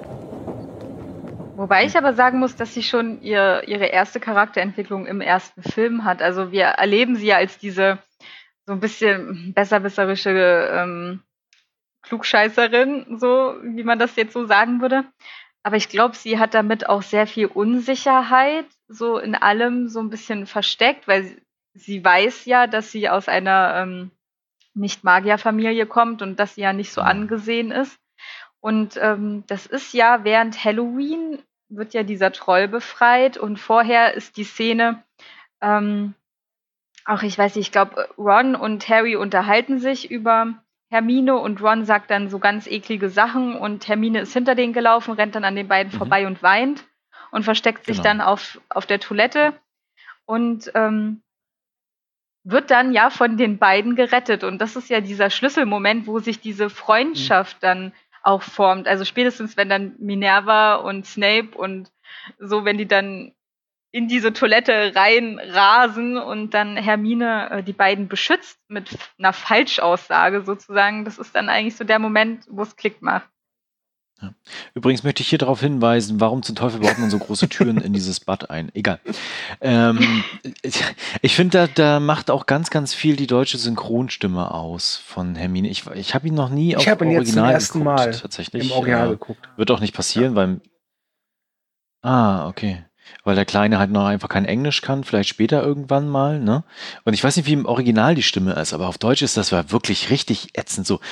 Wobei ich aber sagen muss, dass sie schon ihr, ihre erste Charakterentwicklung im ersten Film hat. Also wir erleben sie ja als diese so ein bisschen besserwisserische ähm, Klugscheißerin, so wie man das jetzt so sagen würde. Aber ich glaube, sie hat damit auch sehr viel Unsicherheit so in allem so ein bisschen versteckt, weil sie, sie weiß ja, dass sie aus einer ähm, Nicht-Magier-Familie kommt und dass sie ja nicht so angesehen ist. Und ähm, das ist ja während Halloween wird ja dieser Troll befreit und vorher ist die Szene, ähm, auch ich weiß nicht, ich glaube, Ron und Harry unterhalten sich über Hermine und Ron sagt dann so ganz eklige Sachen und Hermine ist hinter denen gelaufen, rennt dann an den beiden mhm. vorbei und weint und versteckt sich genau. dann auf, auf der Toilette und ähm, wird dann ja von den beiden gerettet. Und das ist ja dieser Schlüsselmoment, wo sich diese Freundschaft mhm. dann auch formt. Also spätestens, wenn dann Minerva und Snape und so, wenn die dann in diese Toilette rein rasen und dann Hermine äh, die beiden beschützt mit einer Falschaussage sozusagen, das ist dann eigentlich so der Moment, wo es Klick macht. Ja. Übrigens möchte ich hier darauf hinweisen, warum zum Teufel baut man so große Türen in dieses Bad ein? Egal. Ähm, ich finde, da, da macht auch ganz, ganz viel die deutsche Synchronstimme aus von Hermine. Ich, ich habe ihn noch nie auf ich Original jetzt zum ersten geguckt, Mal tatsächlich. Im Original äh, geguckt. Wird auch nicht passieren, ja. weil... Ah, okay. Weil der Kleine halt noch einfach kein Englisch kann, vielleicht später irgendwann mal, ne? Und ich weiß nicht, wie im Original die Stimme ist, aber auf Deutsch ist das wirklich richtig ätzend, so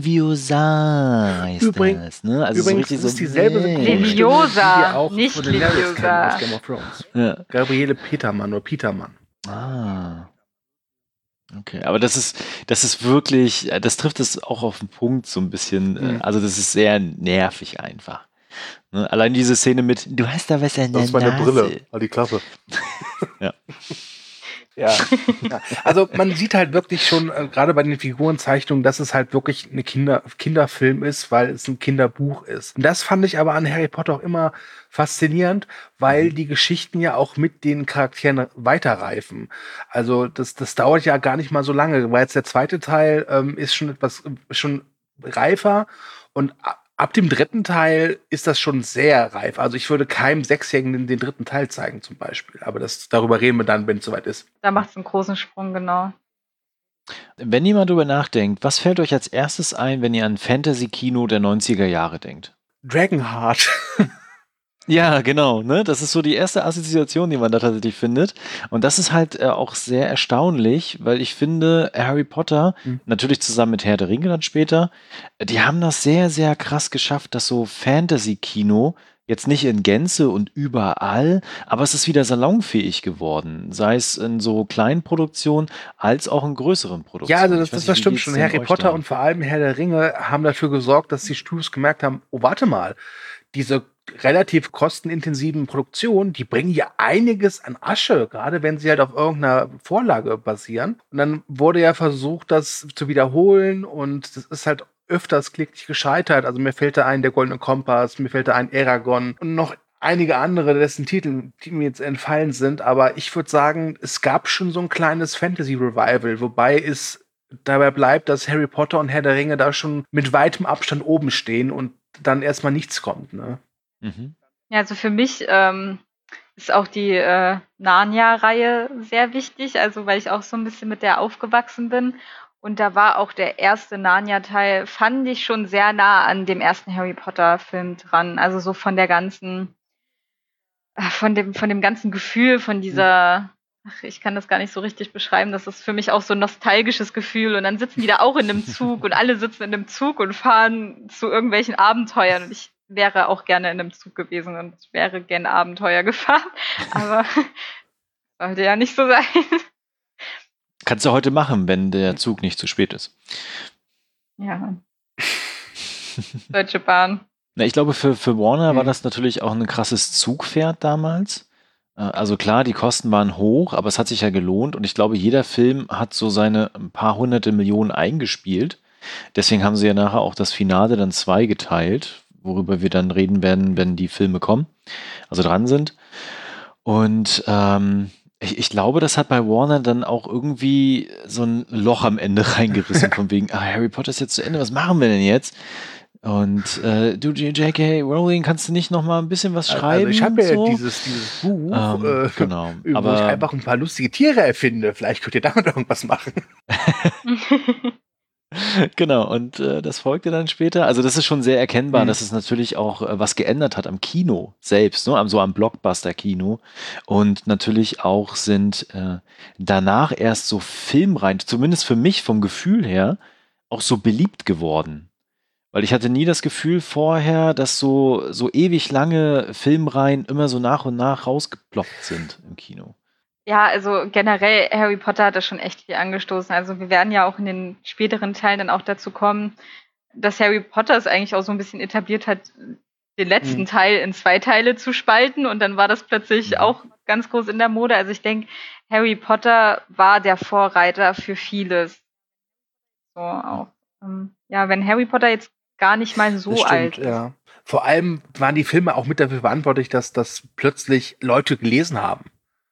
Liviosa heißt Übrig, das, ne? Also übrigens so ist es so, dieselbe nee. Liviosa, auch nicht von den Daenerys kennen aus Liviosa. Game of Thrones. Ja. Gabriele Petermann oder Petermann. Ah. Okay, aber das ist, das ist wirklich, das trifft es auch auf den Punkt so ein bisschen, Mhm. also das ist sehr nervig einfach. Ne? Allein diese Szene mit, du hast da was an der Das ist meine Nase. Brille, halt die Klappe. Ja. Ja. ja. Also man sieht halt wirklich schon, äh, gerade bei den Figurenzeichnungen, dass es halt wirklich ein Kinder, Kinderfilm ist, weil es ein Kinderbuch ist. Und das fand ich aber an Harry Potter auch immer faszinierend, weil die Geschichten ja auch mit den Charakteren weiterreifen. Also das, das dauert ja gar nicht mal so lange, weil jetzt der zweite Teil ähm, ist schon etwas schon reifer und ab dem dritten Teil ist das schon sehr reif. Also ich würde keinem Sechsjährigen den dritten Teil zeigen zum Beispiel. Aber das, darüber reden wir dann, wenn es soweit ist. Da macht es einen großen Sprung, genau. Wenn ihr mal drüber nachdenkt, was fällt euch als erstes ein, wenn ihr an Fantasy-Kino der neunziger Jahre denkt? Dragonheart. Ja, genau, ne? Das ist so die erste Assoziation, die man da tatsächlich findet. Und das ist halt äh, auch sehr erstaunlich, weil ich finde, Harry Potter, mhm. natürlich zusammen mit Herr der Ringe dann später, die haben das sehr, sehr krass geschafft, dass so Fantasy-Kino jetzt nicht in Gänze und überall, aber es ist wieder salonfähig geworden. Sei es in so kleinen Produktionen als auch in größeren Produktionen. Ja, also das, das, nicht, das stimmt schon. Harry Potter da? und vor allem Herr der Ringe haben dafür gesorgt, dass die Studios gemerkt haben, oh, warte mal, diese relativ kostenintensiven Produktionen, die bringen ja einiges an Asche, gerade wenn sie halt auf irgendeiner Vorlage basieren. Und dann wurde ja versucht, das zu wiederholen und das ist halt öfters kläglich gescheitert. Also mir fällt da ein der Goldene Kompass, mir fällt da ein Eragon und noch einige andere, dessen Titel, die mir jetzt entfallen sind. Aber ich würde sagen, es gab schon so ein kleines Fantasy-Revival, wobei es dabei bleibt, dass Harry Potter und Herr der Ringe da schon mit weitem Abstand oben stehen und dann erstmal nichts kommt, ne? Mhm. Ja, also für mich ähm, ist auch die äh, Narnia-Reihe sehr wichtig, also weil ich auch so ein bisschen mit der aufgewachsen bin. Und da war auch der erste Narnia-Teil, fand ich schon sehr nah an dem ersten Harry Potter-Film dran. Also so von der ganzen, äh, von dem, von dem ganzen Gefühl, von dieser, ach, ich kann das gar nicht so richtig beschreiben, das ist für mich auch so ein nostalgisches Gefühl. Und dann sitzen die da auch in einem Zug und alle sitzen in einem Zug und fahren zu irgendwelchen Abenteuern. Und ich wäre auch gerne in einem Zug gewesen und wäre gerne Abenteuer gefahren. Aber sollte ja nicht so sein. Kannst du heute machen, wenn der Zug nicht zu spät ist. Ja. Deutsche Bahn. Na, ich glaube, für, für Warner Mhm. war das natürlich auch ein krasses Zugpferd damals. Äh, Also klar, die Kosten waren hoch, aber es hat sich ja gelohnt. Und ich glaube, jeder Film hat so seine ein paar hunderte Millionen eingespielt. Deswegen haben sie ja nachher auch das Finale dann zweigeteilt, worüber wir dann reden werden, wenn die Filme kommen, also dran sind. Und ähm, Ich, ich glaube, das hat bei Warner dann auch irgendwie so ein Loch am Ende reingerissen, von wegen, ah, Harry Potter ist jetzt zu Ende, was machen wir denn jetzt? Und äh, du, J K. Rowling, kannst du nicht noch mal ein bisschen was schreiben? Also ich habe ja so? dieses, dieses Buch, Ähm, äh, genau. wo Aber ich einfach ein paar lustige Tiere erfinde. Vielleicht könnt ihr damit irgendwas machen. genau, und äh, das folgte dann später. Also das ist schon sehr erkennbar, Mhm. dass es natürlich auch äh, was geändert hat am Kino selbst, ne? am, so am Blockbuster-Kino. Und natürlich auch sind äh, danach erst so Filmreihen, zumindest für mich vom Gefühl her, auch so beliebt geworden. Weil ich hatte nie das Gefühl vorher, dass so, so ewig lange Filmreihen immer so nach und nach rausgeploppt sind im Kino. Ja, also generell Harry Potter hat das schon echt viel angestoßen. Also wir werden ja auch in den späteren Teilen dann auch dazu kommen, dass Harry Potter es eigentlich auch so ein bisschen etabliert hat, den letzten Mhm. Teil in zwei Teile zu spalten und dann war das plötzlich Mhm. auch ganz groß in der Mode. Also ich denke, Harry Potter war der Vorreiter für vieles. So auch. Ähm, ja, wenn Harry Potter jetzt gar nicht mal so Das alt stimmt, ist. ja. Vor allem waren die Filme auch mit dafür verantwortlich, dass das plötzlich Leute gelesen haben.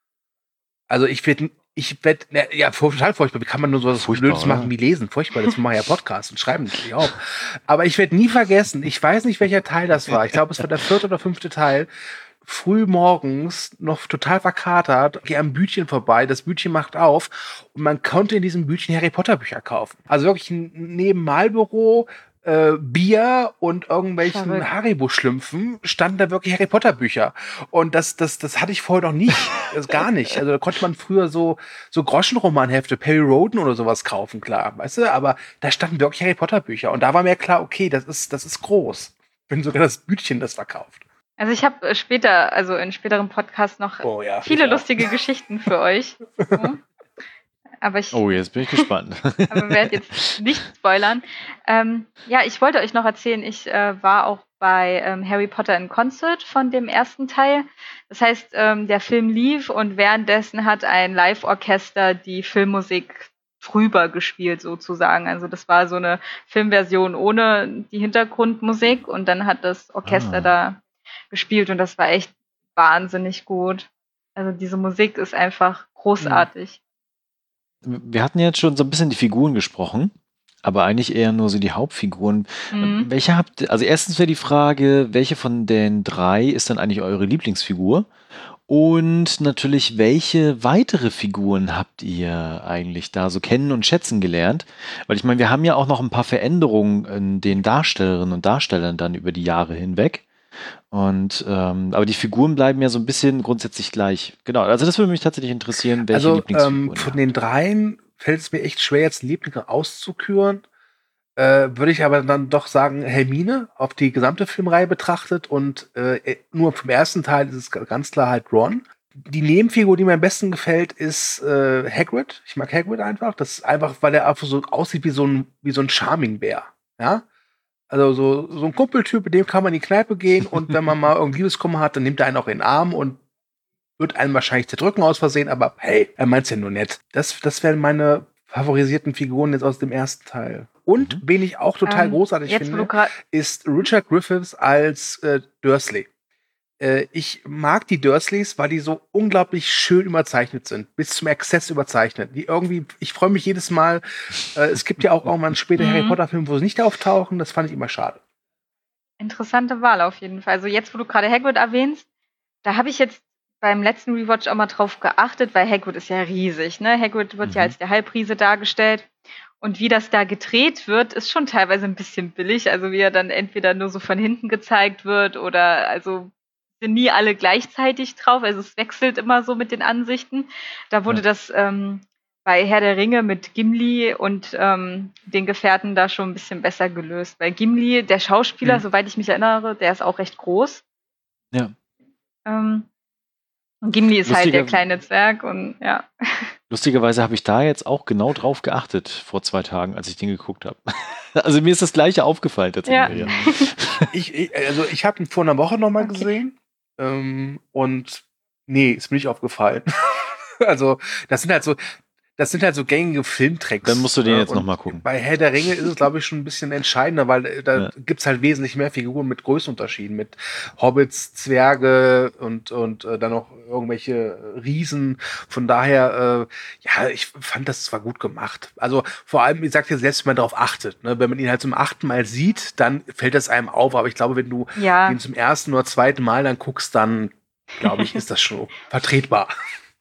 Also ich werde, ich werde, ja, total furchtbar. Wie kann man nur so was Furchtbar, Blödes machen oder? wie lesen? Furchtbar, das machen ja Podcasts und schreiben natürlich auch. Aber ich werde nie vergessen, ich weiß nicht, welcher Teil das war. Ich glaube, es war der vierte oder fünfte Teil. Früh morgens, noch total verkatert, gehe am Bütchen vorbei, das Bütchen macht auf und man konnte in diesem Bütchen Harry Potter Bücher kaufen. Also wirklich n- neben Marlboro, äh, Bier und irgendwelchen Verrückt. Haribo-Schlümpfen standen da wirklich Harry Potter Bücher. Und das, das, das hatte ich vorher noch nicht, das gar nicht. Also da konnte man früher so, so Groschenromanhefte, Perry Roden oder sowas kaufen, klar, weißt du? Aber da standen wirklich Harry Potter Bücher und da war mir klar, okay, das ist, das ist groß. Wenn sogar das Bütchen das verkauft. Also ich habe später, also in späteren Podcasts noch Oh ja. viele ich auch. lustige Geschichten für euch. So. Aber ich Oh, jetzt bin ich gespannt. aber werde jetzt nicht spoilern. Ähm, ja, ich wollte euch noch erzählen, ich äh, war auch bei ähm, Harry Potter in Concert von dem ersten Teil. Das heißt, ähm, der Film lief und währenddessen hat ein Live-Orchester die Filmmusik drüber gespielt sozusagen. Also das war so eine Filmversion ohne die Hintergrundmusik und dann hat das Orchester Ah. da gespielt und das war echt wahnsinnig gut. Also diese Musik ist einfach großartig. Wir hatten jetzt schon so ein bisschen die Figuren gesprochen, aber eigentlich eher nur so die Hauptfiguren. Mhm. Welche habt, also erstens wäre die Frage, welche von den drei ist dann eigentlich eure Lieblingsfigur? Und natürlich, welche weitere Figuren habt ihr eigentlich da so kennen und schätzen gelernt? Weil ich meine, wir haben ja auch noch ein paar Veränderungen in den Darstellerinnen und Darstellern dann über die Jahre hinweg. Und ähm, aber die Figuren bleiben ja so ein bisschen grundsätzlich gleich. Genau, also das würde mich tatsächlich interessieren, welche Also ähm, Lieblingsfiguren. von ihr den dreien fällt es mir echt schwer, jetzt einen Liebling auszuküren. Äh, würde ich aber dann doch sagen, Hermine auf die gesamte Filmreihe betrachtet und äh, nur vom ersten Teil ist es ganz klar halt Ron. Die Nebenfigur, die mir am besten gefällt, ist äh, Hagrid. Ich mag Hagrid einfach. Das ist einfach, weil er einfach so aussieht wie so ein, wie so ein Charming-Bär. Ja? Also so, so ein Kumpeltyp, mit dem kann man in die Kneipe gehen und wenn man mal irgendwie Liebeskummer hat, dann nimmt er einen auch in den Arm und wird einen wahrscheinlich zerdrücken aus Versehen, aber hey, er meint's ja nur nett. Das, das wären meine favorisierten Figuren jetzt aus dem ersten Teil. Und Mhm. wen ich auch total Ähm, großartig jetzt, wo finde, du grad- ist Richard Griffiths als äh, Dursley. Äh, ich mag die Dursleys, weil die so unglaublich schön überzeichnet sind, bis zum Exzess überzeichnet. Die irgendwie, ich freue mich jedes Mal. Äh, es gibt ja auch irgendwann später Mhm. Harry Potter Filme, wo sie nicht auftauchen. Das fand ich immer schade. Interessante Wahl auf jeden Fall. Also jetzt, wo du gerade Hagrid erwähnst, da habe ich jetzt beim letzten Rewatch auch mal drauf geachtet, weil Hagrid ist ja riesig, ne? Hagrid wird ja Mhm. als der Halbriese dargestellt. Und wie das da gedreht wird, ist schon teilweise ein bisschen billig. Also wie er dann entweder nur so von hinten gezeigt wird oder also sind nie alle gleichzeitig drauf. Also es wechselt immer so mit den Ansichten. Da wurde Ja. das ähm, bei Herr der Ringe mit Gimli und ähm, den Gefährten da schon ein bisschen besser gelöst. Weil Gimli, der Schauspieler, Mhm. soweit ich mich erinnere, der ist auch recht groß. Ja. Ähm, und Gimli ist halt Lustiger- der kleine Zwerg und ja. Lustigerweise habe ich da jetzt auch genau drauf geachtet vor zwei Tagen, als ich den geguckt habe. Also mir ist das Gleiche aufgefallen tatsächlich. Ja. Ja. Ich, ich, also ich habe ihn vor einer Woche noch mal Okay. gesehen ähm, und nee, ist mir nicht aufgefallen. Also das sind halt so, das sind halt so gängige Filmtricks. Dann musst du den ne? jetzt Und nochmal gucken. Bei Herr der Ringe ist es, glaube ich, schon ein bisschen entscheidender, weil äh, da Ja. gibt's halt wesentlich mehr Figuren mit Größenunterschieden, mit Hobbits, Zwerge und, und äh, dann noch irgendwelche Riesen. Von daher, äh, ja, ich fand das zwar gut gemacht. Also vor allem, ich sag dir selbst, wenn man darauf achtet. Ne? Wenn man ihn halt zum achten Mal sieht, dann fällt das einem auf. Aber ich glaube, wenn du Ja. ihn zum ersten oder zweiten Mal dann guckst, dann, glaube ich, ist das schon vertretbar.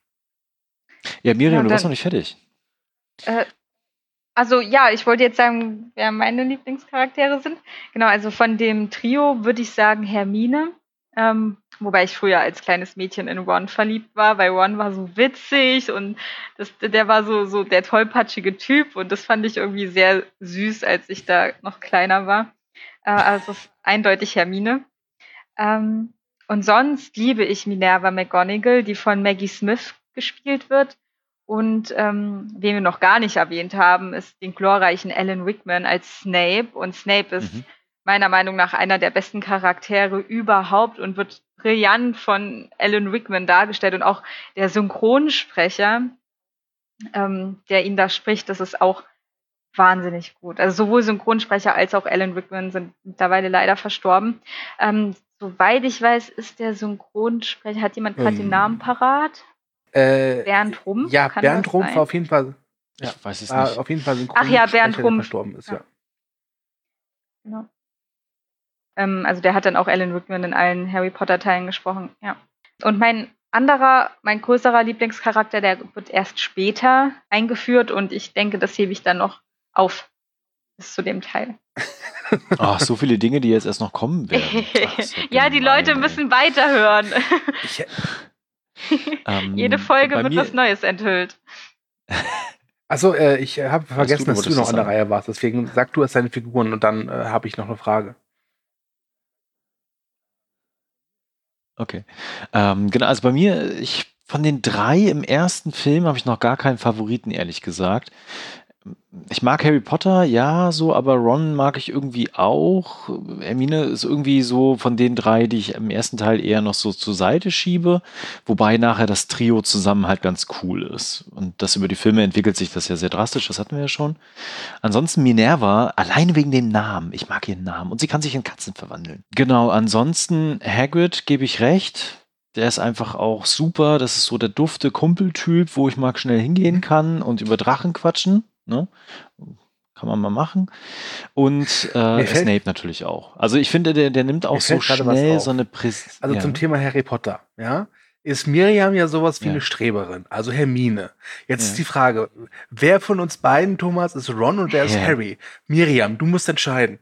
Ja, Miriam, Ja, du warst dann- noch nicht fertig. Äh, also ja, ich wollte jetzt sagen, wer meine Lieblingscharaktere sind. Genau, also von dem Trio würde ich sagen Hermine. Ähm, wobei ich früher als kleines Mädchen in Ron verliebt war, weil Ron war so witzig und das, der war so, so der tollpatschige Typ und das fand ich irgendwie sehr süß, als ich da noch kleiner war. Äh, also es ist eindeutig Hermine. Ähm, und sonst liebe ich Minerva McGonagall, die von Maggie Smith gespielt wird. Und ähm, wen wir noch gar nicht erwähnt haben, ist den glorreichen Alan Rickman als Snape. Und Snape ist Mhm. meiner Meinung nach einer der besten Charaktere überhaupt und wird brillant von Alan Rickman dargestellt. Und auch der Synchronsprecher, ähm, der ihn da spricht, das ist auch wahnsinnig gut. Also sowohl Synchronsprecher als auch Alan Rickman sind mittlerweile leider verstorben. Ähm, soweit ich weiß, ist der Synchronsprecher, hat jemand gerade den Ähm, Namen parat? Äh, Bernd Rumpf? ja, Kann Bernd das Rumpf sein? war auf jeden Fall, ja, Ich weiß es war nicht. auf jeden Fall Ach ja, Bernd Synchronsprecher, der Rumpf. verstorben ist, ja. Ja. Genau. Ähm, also der hat dann auch Alan Rickman in allen Harry Potter Teilen gesprochen, ja. Und mein anderer, mein größerer Lieblingscharakter, der wird erst später eingeführt und ich denke, das hebe ich dann noch auf bis zu dem Teil. Ach, so viele Dinge, die jetzt erst noch kommen werden. Ach, ist Ja, die gemein, Leute ey. müssen weiterhören. Ich, Ähm, Jede Folge bei wird mir- was Neues enthüllt. also, äh, ich habe vergessen, du dass du wolltest noch was an der sagen. Reihe warst. Deswegen sag du erst deine Figuren und dann äh, habe ich noch eine Frage. Okay. Ähm, genau, also bei mir, ich von den drei im ersten Film habe ich noch gar keinen Favoriten, ehrlich gesagt. Ich mag Harry Potter, ja, so, aber Ron mag ich irgendwie auch. Hermine ist irgendwie so von den drei, die ich im ersten Teil eher noch so zur Seite schiebe, wobei nachher das Trio zusammen halt ganz cool ist. Und das über die Filme entwickelt sich das ja sehr drastisch, das hatten wir ja schon. Ansonsten Minerva, allein wegen dem Namen. Ich mag ihren Namen. Und sie kann sich in Katzen verwandeln. Genau, ansonsten Hagrid, gebe ich recht. Der ist einfach auch super. Das ist so der dufte Kumpeltyp, wo ich mal schnell hingehen kann und über Drachen quatschen. Ne? Kann man mal machen. Und äh, Mir fällt- Snape natürlich auch. Also ich finde, der, der nimmt auch Mir so fällt gerade was schnell auf. so eine Präsenz. Also ja. zum Thema Harry Potter, ja, ist Miriam ja sowas wie Ja. eine Streberin, also Hermine. Jetzt Ja. ist die Frage, wer von uns beiden, Thomas, ist Ron und wer ist Ja. Harry? Miriam, du musst entscheiden.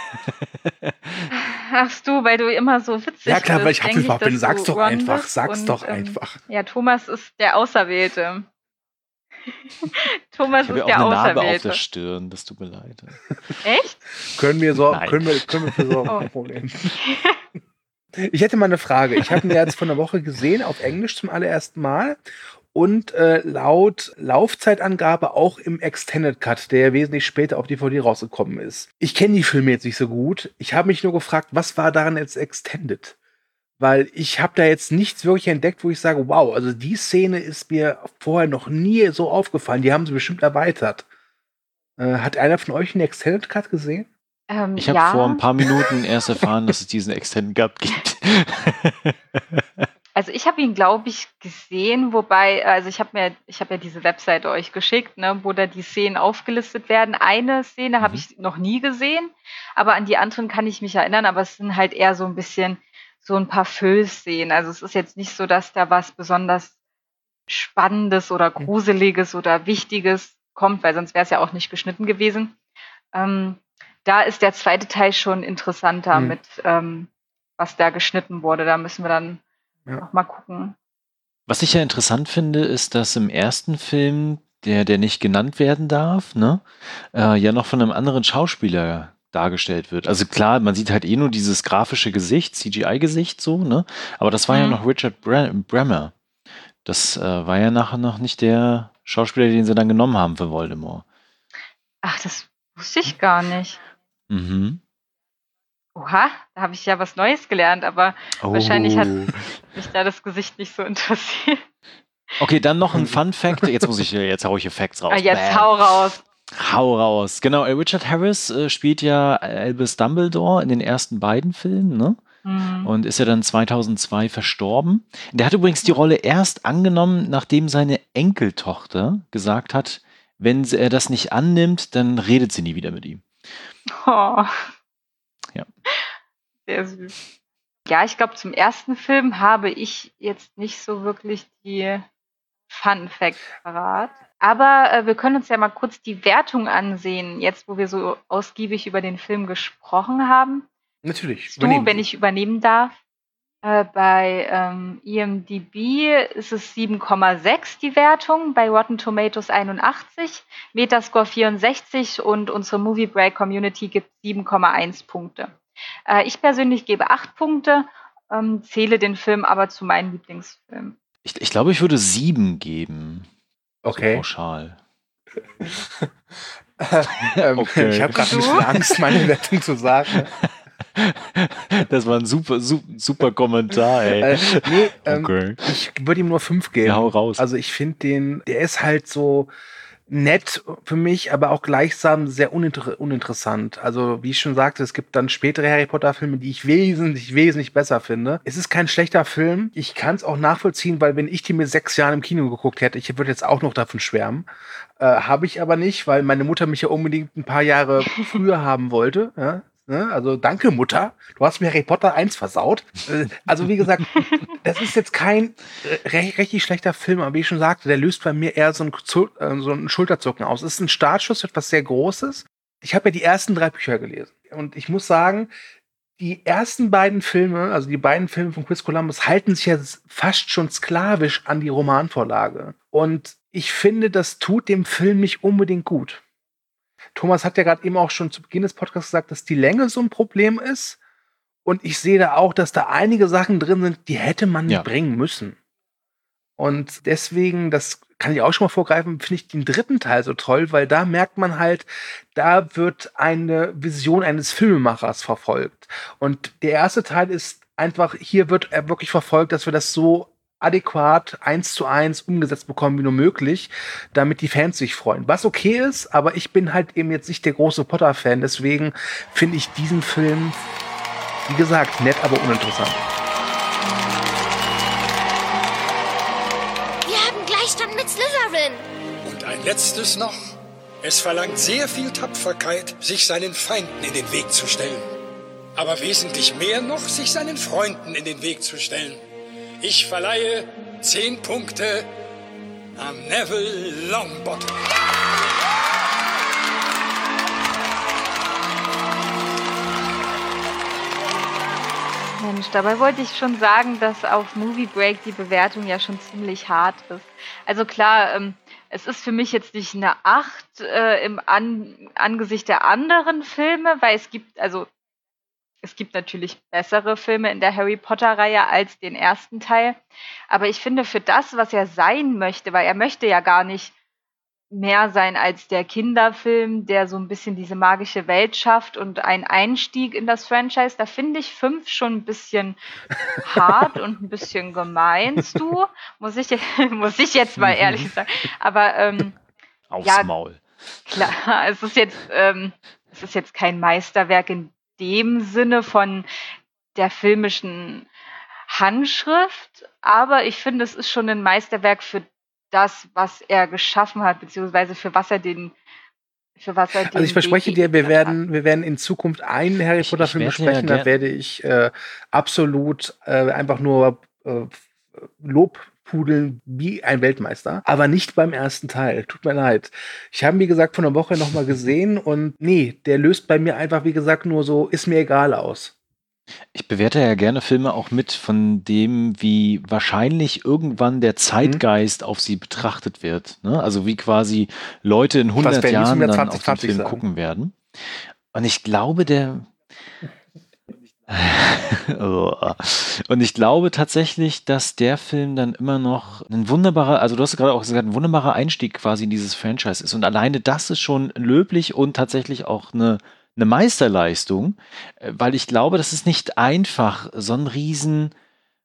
Ach du, weil du immer so witzig Ja klar, weil ich bist, denk Hufflepuff bin. dass Sag's du doch Ron einfach, bist sag's und, doch ähm, einfach. Ja, Thomas ist der Auserwählte. Thomas Ich habe ist ja auch der eine Narbe auf Auserwählte. der Stirn. Das tut mir leid. Echt? Können wir so, Nein. können wir, können wir für so Oh. ein Problem. Ich hätte mal eine Frage. Ich habe ihn ja jetzt vor einer Woche gesehen, auf Englisch zum allerersten Mal. Und äh, laut Laufzeitangabe auch im Extended Cut, der wesentlich später auf D V D rausgekommen ist. Ich kenne die Filme jetzt nicht so gut. Ich habe mich nur gefragt, was war daran jetzt Extended? Weil ich habe da jetzt nichts wirklich entdeckt, wo ich sage, wow, also die Szene ist mir vorher noch nie so aufgefallen. Die haben sie bestimmt erweitert. Äh, hat einer von euch einen Extended Cut gesehen? Ähm, Ich habe ja. vor ein paar Minuten erst erfahren, dass es diesen Extended Cut gibt. Also ich habe ihn, glaube ich, gesehen, wobei, also ich habe mir, ich habe ja diese Webseite euch geschickt, ne, wo da die Szenen aufgelistet werden. Eine Szene habe Mhm. ich noch nie gesehen, aber an die anderen kann ich mich erinnern, aber es sind halt eher so ein bisschen so ein paar Füllszenen. Also es ist jetzt nicht so, dass da was besonders Spannendes oder Gruseliges oder Wichtiges kommt, weil sonst wäre es ja auch nicht geschnitten gewesen. Ähm, da ist der zweite Teil schon interessanter Mhm. mit, ähm, was da geschnitten wurde. Da müssen wir dann Ja. noch mal gucken. Was ich ja interessant finde, ist, dass im ersten Film, der, der nicht genannt werden darf, ne, äh, ja noch von einem anderen Schauspieler dargestellt wird. Also klar, man sieht halt eh nur dieses grafische Gesicht, C G I-Gesicht so, ne? Aber das war ja Mhm. noch Richard Bre Bremer. Das äh, war ja nachher noch nicht der Schauspieler, den sie dann genommen haben für Voldemort. Ach, das wusste ich gar nicht. Mhm. Oha, da habe ich ja was Neues gelernt, aber wahrscheinlich hat Oh. mich da das Gesicht nicht so interessiert. Okay, dann noch ein Fun Fact. Jetzt muss ich, jetzt hau ich hier Facts raus. Ah, jetzt Bam. hau raus. Hau raus. Genau, äh, Richard Harris äh, spielt ja Albus Dumbledore in den ersten beiden Filmen, ne? Mhm. Und ist ja dann zweitausendzwei verstorben. Der hat übrigens die Rolle erst angenommen, nachdem seine Enkeltochter gesagt hat, wenn sie- er das nicht annimmt, dann redet sie nie wieder mit ihm. Oh. Ja. Sehr süß. Ja, ich glaube, zum ersten Film habe ich jetzt nicht so wirklich die Fun Facts parat. Aber äh, wir können uns ja mal kurz die Wertung ansehen, jetzt wo wir so ausgiebig über den Film gesprochen haben. Natürlich. Du, übernehmen wenn Sie. ich übernehmen darf. Äh, bei ähm, I M D B ist es sieben Komma sechs die Wertung, bei Rotten Tomatoes einundachtzig, Metascore vierundsechzig und unsere Movie Break Community gibt sieben Komma eins Punkte. Äh, ich persönlich gebe acht Punkte, ähm, zähle den Film aber zu meinen Lieblingsfilmen. Ich, ich glaube, ich würde sieben geben. So Okay. pauschal. ähm, Okay. Ich habe gerade ein Du? bisschen Angst, meine Wertung zu sagen. Das war ein super, super, super Kommentar, ey. Äh, nee, ähm, Okay. ich würde ihm nur fünf geben. Ja, hau raus. Also ich finde den, der ist halt so nett für mich, aber auch gleichsam sehr uninter uninteressant. Also wie ich schon sagte, es gibt dann spätere Harry Potter Filme, die ich wesentlich, wesentlich besser finde. Es ist kein schlechter Film. Ich kann es auch nachvollziehen, weil wenn ich die mit sechs Jahren im Kino geguckt hätte, ich würde jetzt auch noch davon schwärmen. Äh, Habe ich aber nicht, weil meine Mutter mich ja unbedingt ein paar Jahre früher haben wollte. Ja? Ne? Also danke, Mutter. Du hast mir Harry Potter eins versaut. Äh, Also wie gesagt, das ist jetzt kein äh, recht, richtig schlechter Film, aber wie ich schon sagte, der löst bei mir eher so ein, Zu- äh, so ein Schulterzucken aus. Es ist ein Startschuss für etwas sehr Großes. Ich habe ja die ersten drei Bücher gelesen. Und ich muss sagen, die ersten beiden Filme, also die beiden Filme von Chris Columbus, halten sich ja fast schon sklavisch an die Romanvorlage. Und ich finde, das tut dem Film nicht unbedingt gut. Thomas hat ja gerade eben auch schon zu Beginn des Podcasts gesagt, dass die Länge so ein Problem ist. Und ich sehe da auch, dass da einige Sachen drin sind, die hätte man nicht Ja. bringen müssen. Und deswegen, das kann ich auch schon mal vorgreifen, finde ich den dritten Teil so toll, weil da merkt man halt, da wird eine Vision eines Filmemachers verfolgt. Und der erste Teil ist einfach, hier wird er wirklich verfolgt, dass wir das so adäquat eins zu eins umgesetzt bekommen wie nur möglich, damit die Fans sich freuen. Was okay ist, aber ich bin halt eben jetzt nicht der große Potter-Fan, deswegen finde ich diesen Film, wie gesagt, nett, aber uninteressant. Wir haben Gleichstand mit Slytherin. Und ein letztes noch. Es verlangt sehr viel Tapferkeit, sich seinen Feinden in den Weg zu stellen. Aber wesentlich mehr noch, sich seinen Freunden in den Weg zu stellen. Ich verleihe zehn Punkte an Neville Longbottom. Mensch, dabei wollte ich schon sagen, dass auf Movie Break die Bewertung ja schon ziemlich hart ist. Also klar, ähm, es ist für mich jetzt nicht eine acht äh, im An Angesicht der anderen Filme, weil es gibt, also es gibt natürlich bessere Filme in der Harry Potter-Reihe als den ersten Teil. Aber ich finde, für das, was er sein möchte, weil er möchte ja gar nicht mehr sein als der Kinderfilm, der so ein bisschen diese magische Welt schafft und ein Einstieg in das Franchise, da finde ich fünf schon ein bisschen hart und ein bisschen gemein, du, muss ich, muss ich jetzt mal ehrlich sagen. Aber ähm, Aufs ja, Maul. klar, es ist jetzt, ähm, es ist jetzt kein Meisterwerk in dem Sinne von der filmischen Handschrift, aber ich finde, es ist schon ein Meisterwerk für das, was er geschaffen hat, beziehungsweise für was er den, für was er den Also ich verspreche Weg dir, wir geebnet werden, wir werden in Zukunft einen Harry Ich- Potter ich Film werde ja besprechen, da gern- werde ich äh, absolut äh, einfach nur äh, Lobpudeln wie ein Weltmeister, aber nicht beim ersten Teil. Tut mir leid. Ich habe ihn, wie gesagt, von der Woche nochmal gesehen und nee, der löst bei mir einfach, wie gesagt, nur so, ist mir egal aus. Ich bewerte ja gerne Filme auch mit von dem, wie wahrscheinlich irgendwann der Zeitgeist auf sie betrachtet wird. Ne? Also wie quasi Leute in hundert werden die Jahren zum Jahr dann auf den zwanzig Film sagen? gucken werden. Und ich glaube, der Und ich glaube tatsächlich, dass der Film dann immer noch ein wunderbarer, also du hast gerade auch gesagt, ein wunderbarer Einstieg quasi in dieses Franchise ist. Und alleine das ist schon löblich und tatsächlich auch eine, eine Meisterleistung, äh, weil ich glaube, das ist nicht einfach, so einen riesen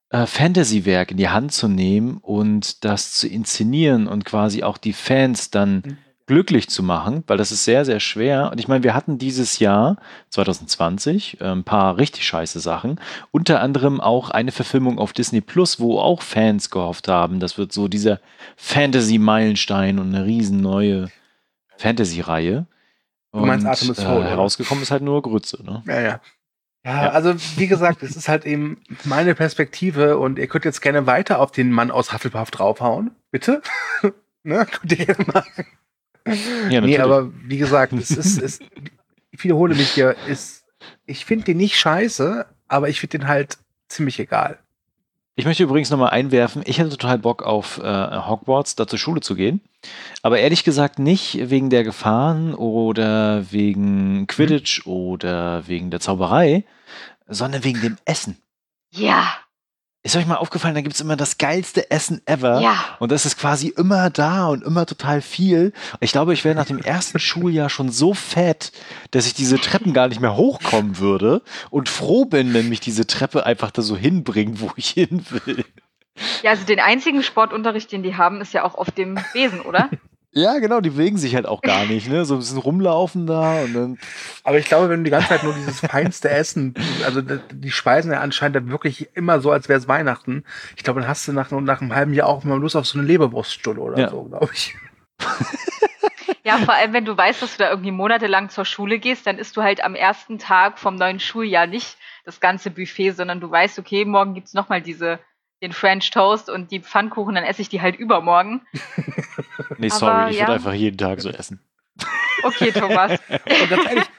äh, Fantasy-Werk in die Hand zu nehmen und das zu inszenieren und quasi auch die Fans dann Mhm. glücklich zu machen, weil das ist sehr, sehr schwer. Und ich meine, wir hatten dieses Jahr, zwanzig zwanzig, äh, ein paar richtig scheiße Sachen. Unter anderem auch eine Verfilmung auf Disney Plus, wo auch Fans gehofft haben, das wird so dieser Fantasy-Meilenstein und eine riesen neue Fantasy-Reihe. Du meinst Und Artemis äh, Fowl, oder? herausgekommen ist halt nur Grütze, ne? Ja, ja. Ja, Ja. also wie gesagt, es ist halt eben meine Perspektive und ihr könnt jetzt gerne weiter auf den Mann aus Hufflepuff draufhauen. Bitte? Ne? Könnt ihr gerne machen. Ja, Nee, natürlich. aber wie gesagt, es ist, es, ich wiederhole mich hier, ist, ich finde den nicht scheiße, aber ich finde den halt ziemlich egal. Ich möchte übrigens nochmal einwerfen, ich hätte total Bock auf äh, Hogwarts, da zur Schule zu gehen. Aber ehrlich gesagt nicht wegen der Gefahren oder wegen Quidditch oder wegen der Zauberei, sondern wegen dem Essen. Ja, Ist euch mal aufgefallen, da gibt es immer das geilste Essen ever. ja. Und das ist quasi immer da und immer total viel. Ich glaube, ich wäre nach dem ersten Schuljahr schon so fett, dass ich diese Treppen gar nicht mehr hochkommen würde und froh bin, wenn mich diese Treppe einfach da so hinbringt, wo ich hin will. Ja, also den einzigen Sportunterricht, den die haben, ist ja auch auf dem Besen, oder? Ja, genau, die bewegen sich halt auch gar nicht, ne? So ein bisschen rumlaufen da und dann. Aber ich glaube, wenn du die ganze Zeit nur dieses feinste Essen, also d- die speisen ja anscheinend dann wirklich immer so, als wäre es Weihnachten. Ich glaube, dann hast du nach, nach einem halben Jahr auch mal Lust auf so eine Leberwurststulle oder Ja. so, glaube ich. Ja, vor allem, wenn du weißt, dass du da irgendwie monatelang zur Schule gehst, dann isst du halt am ersten Tag vom neuen Schuljahr nicht das ganze Buffet, sondern du weißt, okay, morgen gibt's noch mal diese, den French Toast und die Pfannkuchen, dann esse ich die halt übermorgen. Nee, Aber sorry, ich ja. würde einfach jeden Tag so essen. Okay, Thomas. Und ganz ehrlich,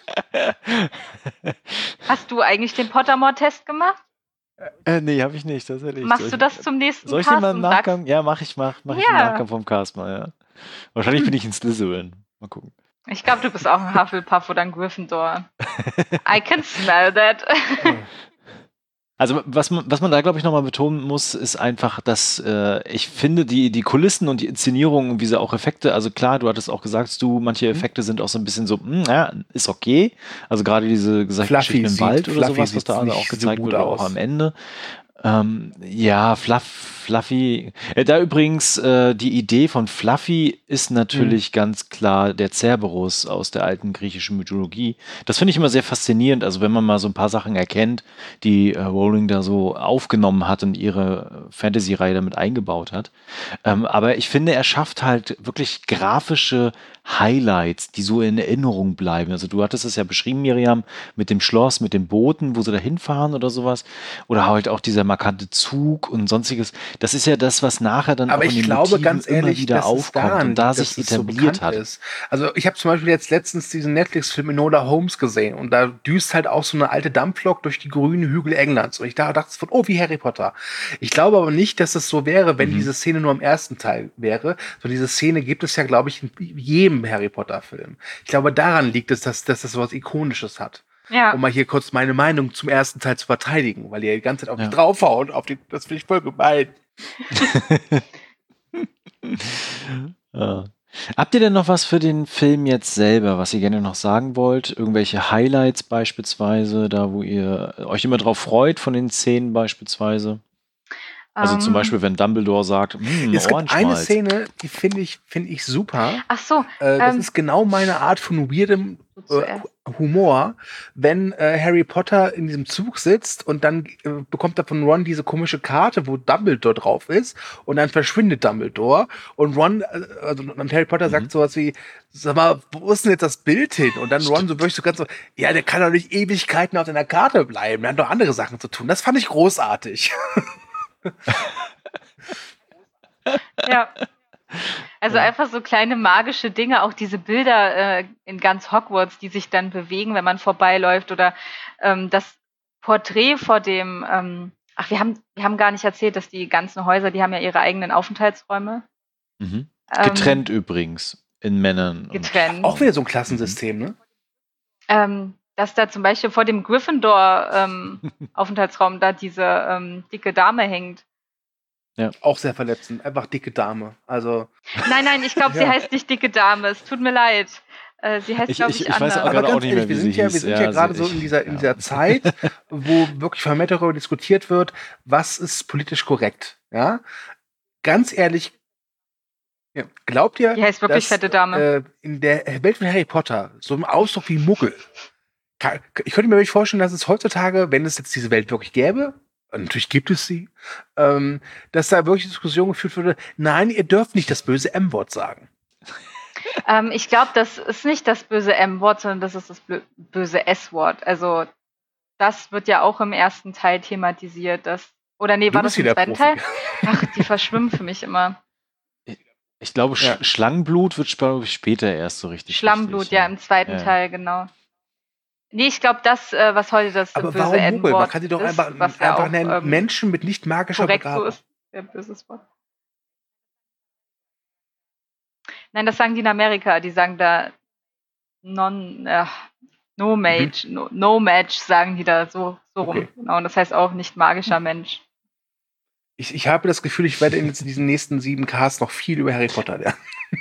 Hast du eigentlich den Pottermore-Test gemacht? Äh, nee, habe ich nicht, tatsächlich. Soll Machst ich, du das zum nächsten Soll ich den Cast mal im und sagst, Nachgang? Ja, mach ich, mach, mach ich im Ja. Nachgang vom Cast mal, ja. Wahrscheinlich bin ich in Slytherin. Mal gucken. ich glaube, du bist auch ein Hufflepuff oder ein Gryffindor. I can smell that. Also was man, was man da, glaube ich, nochmal betonen muss, ist einfach, dass äh, ich finde, die, die Kulissen und die Inszenierung und wie sie auch Effekte, also klar, du hattest auch gesagt, du, manche Effekte sind auch so ein bisschen so, mh, ja, ist okay. Also gerade diese gesagt, Fluffy Geschichten im sieht- Wald oder Fluffy sowas, was sieht da also nicht auch so gezeigt gut wurde, auch aus. am Ende. Ähm, ja, Fluff, Fluffy. Äh, da übrigens, äh, die Idee von Fluffy ist natürlich ganz klar der Cerberus aus der alten griechischen Mythologie. Das finde ich immer sehr faszinierend. Also wenn man mal so ein paar Sachen erkennt, die äh, Rowling da so aufgenommen hat und ihre Fantasy-Reihe damit eingebaut hat. Ähm, aber ich finde, er schafft halt wirklich grafische Highlights, die so in Erinnerung bleiben. Also du hattest es ja beschrieben, Miriam, mit dem Schloss, mit den Booten, wo sie da hinfahren oder sowas. Oder halt auch dieser markante Zug und sonstiges. Das ist ja das, was nachher dann aber auch in ich den glaube Motiven ganz ehrlich, immer wieder dass es aufkommt daran und da liegt, sich dass es so etabliert bekannt hat. ist. Also ich habe zum Beispiel jetzt letztens diesen Netflix-Film Enola Holmes gesehen und da düst halt auch so eine alte Dampflok durch die grünen Hügel Englands und ich da dachte von, oh, wie Harry Potter. Ich glaube aber nicht, dass es so wäre, wenn Mhm. diese Szene nur im ersten Teil wäre. So diese Szene gibt es ja, glaube ich, in jedem Harry Potter-Film. Ich glaube, daran liegt es, dass, dass das so was Ikonisches hat. Ja. Um mal hier kurz meine Meinung zum ersten Teil zu verteidigen, weil ihr die ganze Zeit auf Ja. mich draufhaut. Auf die, das finde ich voll gemein. Ja. Habt ihr denn noch was für den Film jetzt selber, was ihr gerne noch sagen wollt? Irgendwelche Highlights beispielsweise, da wo ihr euch immer drauf freut von den Szenen beispielsweise? Also zum Ähm, Beispiel, wenn Dumbledore sagt, hm, Es gibt eine Ohrenschmalz. Szene, die finde ich, finde ich super. Ach so, Äh, das ähm, ist genau meine Art von weirdem du äh, zuerst. Humor, wenn äh, Harry Potter in diesem Zug sitzt und dann äh, bekommt er von Ron diese komische Karte, wo Dumbledore drauf ist und dann verschwindet Dumbledore und Ron, äh, also und Harry Potter Mhm. sagt sowas wie, sag mal, wo ist denn jetzt das Bild hin? Und dann Ron so wirklich so ganz so, ja, der kann doch nicht Ewigkeiten auf deiner Karte bleiben, der hat doch andere Sachen zu tun. Das fand ich großartig. Ja. Also Ja. einfach so kleine magische Dinge, auch diese Bilder äh, in ganz Hogwarts, die sich dann bewegen, wenn man vorbeiläuft oder ähm, das Porträt vor dem, ähm, ach, wir haben, wir haben gar nicht erzählt, dass die ganzen Häuser, die haben ja ihre eigenen Aufenthaltsräume. Mhm. Ähm, Getrennt übrigens in Männern. und- Getrennt. Auch wieder so ein Klassensystem, ne? Ähm, dass da zum Beispiel vor dem Gryffindor-Aufenthaltsraum da diese ähm, dicke Dame hängt. Auch sehr verletzend. Einfach dicke Dame. Also, Nein, nein, ich glaube, sie Ja. heißt nicht dicke Dame. Es tut mir leid. Äh, sie heißt, Ich- glaube ich- ich, ich weiß anders. auch Aber gerade ganz nicht mehr, ehrlich, wir wie sind sie ja, hieß. wir sind Ja, ja gerade sie- so in ich- dieser, in ja. dieser Zeit, wo wirklich vermehrt darüber diskutiert wird, was ist politisch korrekt. Ja? Ganz ehrlich, ja, glaubt ihr, Die heißt wirklich dass fette Dame. äh, in der Welt von Harry Potter so ein Ausdruck wie Muggel, kann, ich könnte mir wirklich vorstellen, dass es heutzutage, wenn es jetzt diese Welt wirklich gäbe, und natürlich gibt es sie, ähm, dass da wirklich Diskussion geführt würde, nein, ihr dürft nicht das böse M-Wort sagen. Ähm, ich glaube, das ist nicht das böse M-Wort, sondern das ist das blö- böse S-Wort. Also das wird ja auch im ersten Teil thematisiert. Dass, oder nee, Du war bist das im wieder zweiten Profi. Teil? Ach, die verschwimmen für mich immer. Ich glaube, Sch Ja. Schlangenblut wird glaub ich, später erst so richtig. Schlammblut, wichtig, ja, im zweiten Ja. Teil, genau. Nee, ich glaube, das, äh, was heute das Aber böse warum Muggel? Man M-Wort kann sie doch ist, einfach, was ja einfach auch nennen, ähm, Menschen mit nicht magischer korrekt so Begabung. ist, der böses Wort. Nein, das sagen die in Amerika. Die sagen da non, äh, no mage, no, no match, sagen die da so, so rum. Okay. Genau, und das heißt auch nicht magischer Mensch. Ich, ich habe das Gefühl, ich werde in jetzt diesen nächsten sieben Casts noch viel über Harry Potter lernen.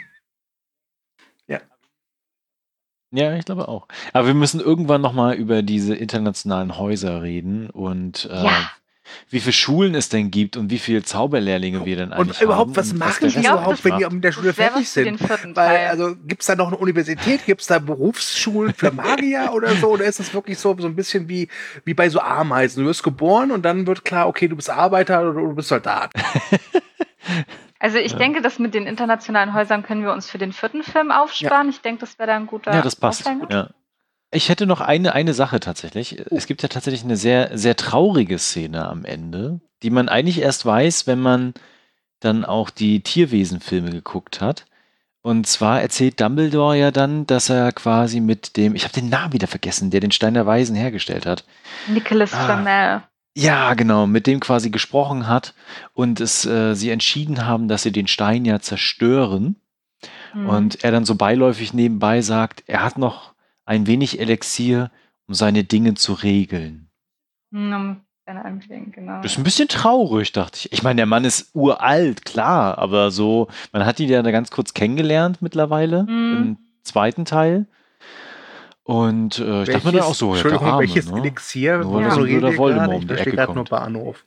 Ja, ich glaube auch. Aber wir müssen irgendwann noch mal über diese internationalen Häuser reden und äh, Ja. wie viele Schulen es denn gibt und wie viele Zauberlehrlinge wir denn eigentlich Und überhaupt, haben. was und machen der die Rest glaub, überhaupt, alles wenn die macht. mit der Schule Das wär fertig was für den sind? vierten Weil, Teil. also, gibt es da noch eine Universität, gibt es da Berufsschulen für Magier oder so? Oder ist das wirklich so, so ein bisschen wie, wie bei so Ameisen? Du wirst geboren und dann wird klar, okay, du bist Arbeiter oder du bist Soldat. Also ich denke, das mit den internationalen Häusern können wir uns für den vierten Film aufsparen. Ich denke, das wäre da ein guter Ja, das passt. Aufhänger. Ja. Ich hätte noch eine, eine Sache tatsächlich. Es gibt ja tatsächlich eine sehr, sehr traurige Szene am Ende, die man eigentlich erst weiß, wenn man dann auch die Tierwesenfilme geguckt hat. Und zwar erzählt Dumbledore ja dann, dass er quasi mit dem, ich habe den Namen wieder vergessen, der den Stein der Weisen hergestellt hat. Nicholas Ah. Flamel. Ja, genau, mit dem quasi gesprochen hat und es äh, sie entschieden haben, dass sie den Stein ja zerstören. Mhm. Und er dann so beiläufig nebenbei sagt, er hat noch ein wenig Elixier, um seine Dinge zu regeln. Hm, um seine Anklingen, genau. Das ist ein bisschen traurig, dachte ich. Ich meine, der Mann ist uralt, klar, aber so, man hat ihn ja da ganz kurz kennengelernt mittlerweile, Mhm. im zweiten Teil. Und äh, ich dachte mir dann auch so, ja, der Entschuldigung, Arme, welches ne? Elixier? Nur weil da so ein reden blöder wir Voldemort gerade? um Ich die verstehe Ecke gerade nur kommt. Bahnhof.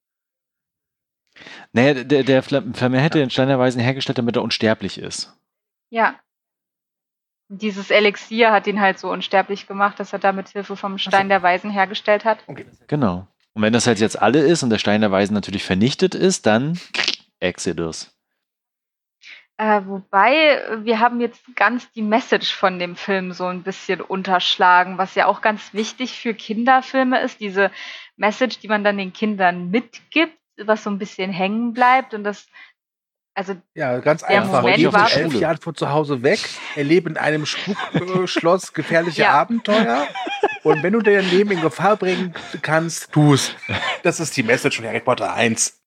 Naja, der, der Fla- Flamer hätte den Stein der Weisen hergestellt, damit er unsterblich ist. Ja. Dieses Elixier hat ihn halt so unsterblich gemacht, dass er da mit Hilfe vom Stein der Weisen hergestellt hat. Okay. Genau. Und wenn das halt jetzt alle ist und der Stein der Weisen natürlich vernichtet ist, dann Exodus. Äh, wobei, wir haben jetzt ganz die Message von dem Film so ein bisschen unterschlagen, was ja auch ganz wichtig für Kinderfilme ist, diese Message, die man dann den Kindern mitgibt, was so ein bisschen hängen bleibt und das, also Ja, ganz Der einfach. Moment Lebe war- mit elf Jahren von zu Hause weg, erlebe in einem Spukschloss gefährliche Ja. Abenteuer. Und wenn du dein Leben in Gefahr bringen kannst, tu's. Das ist die Message von Harry Potter eins.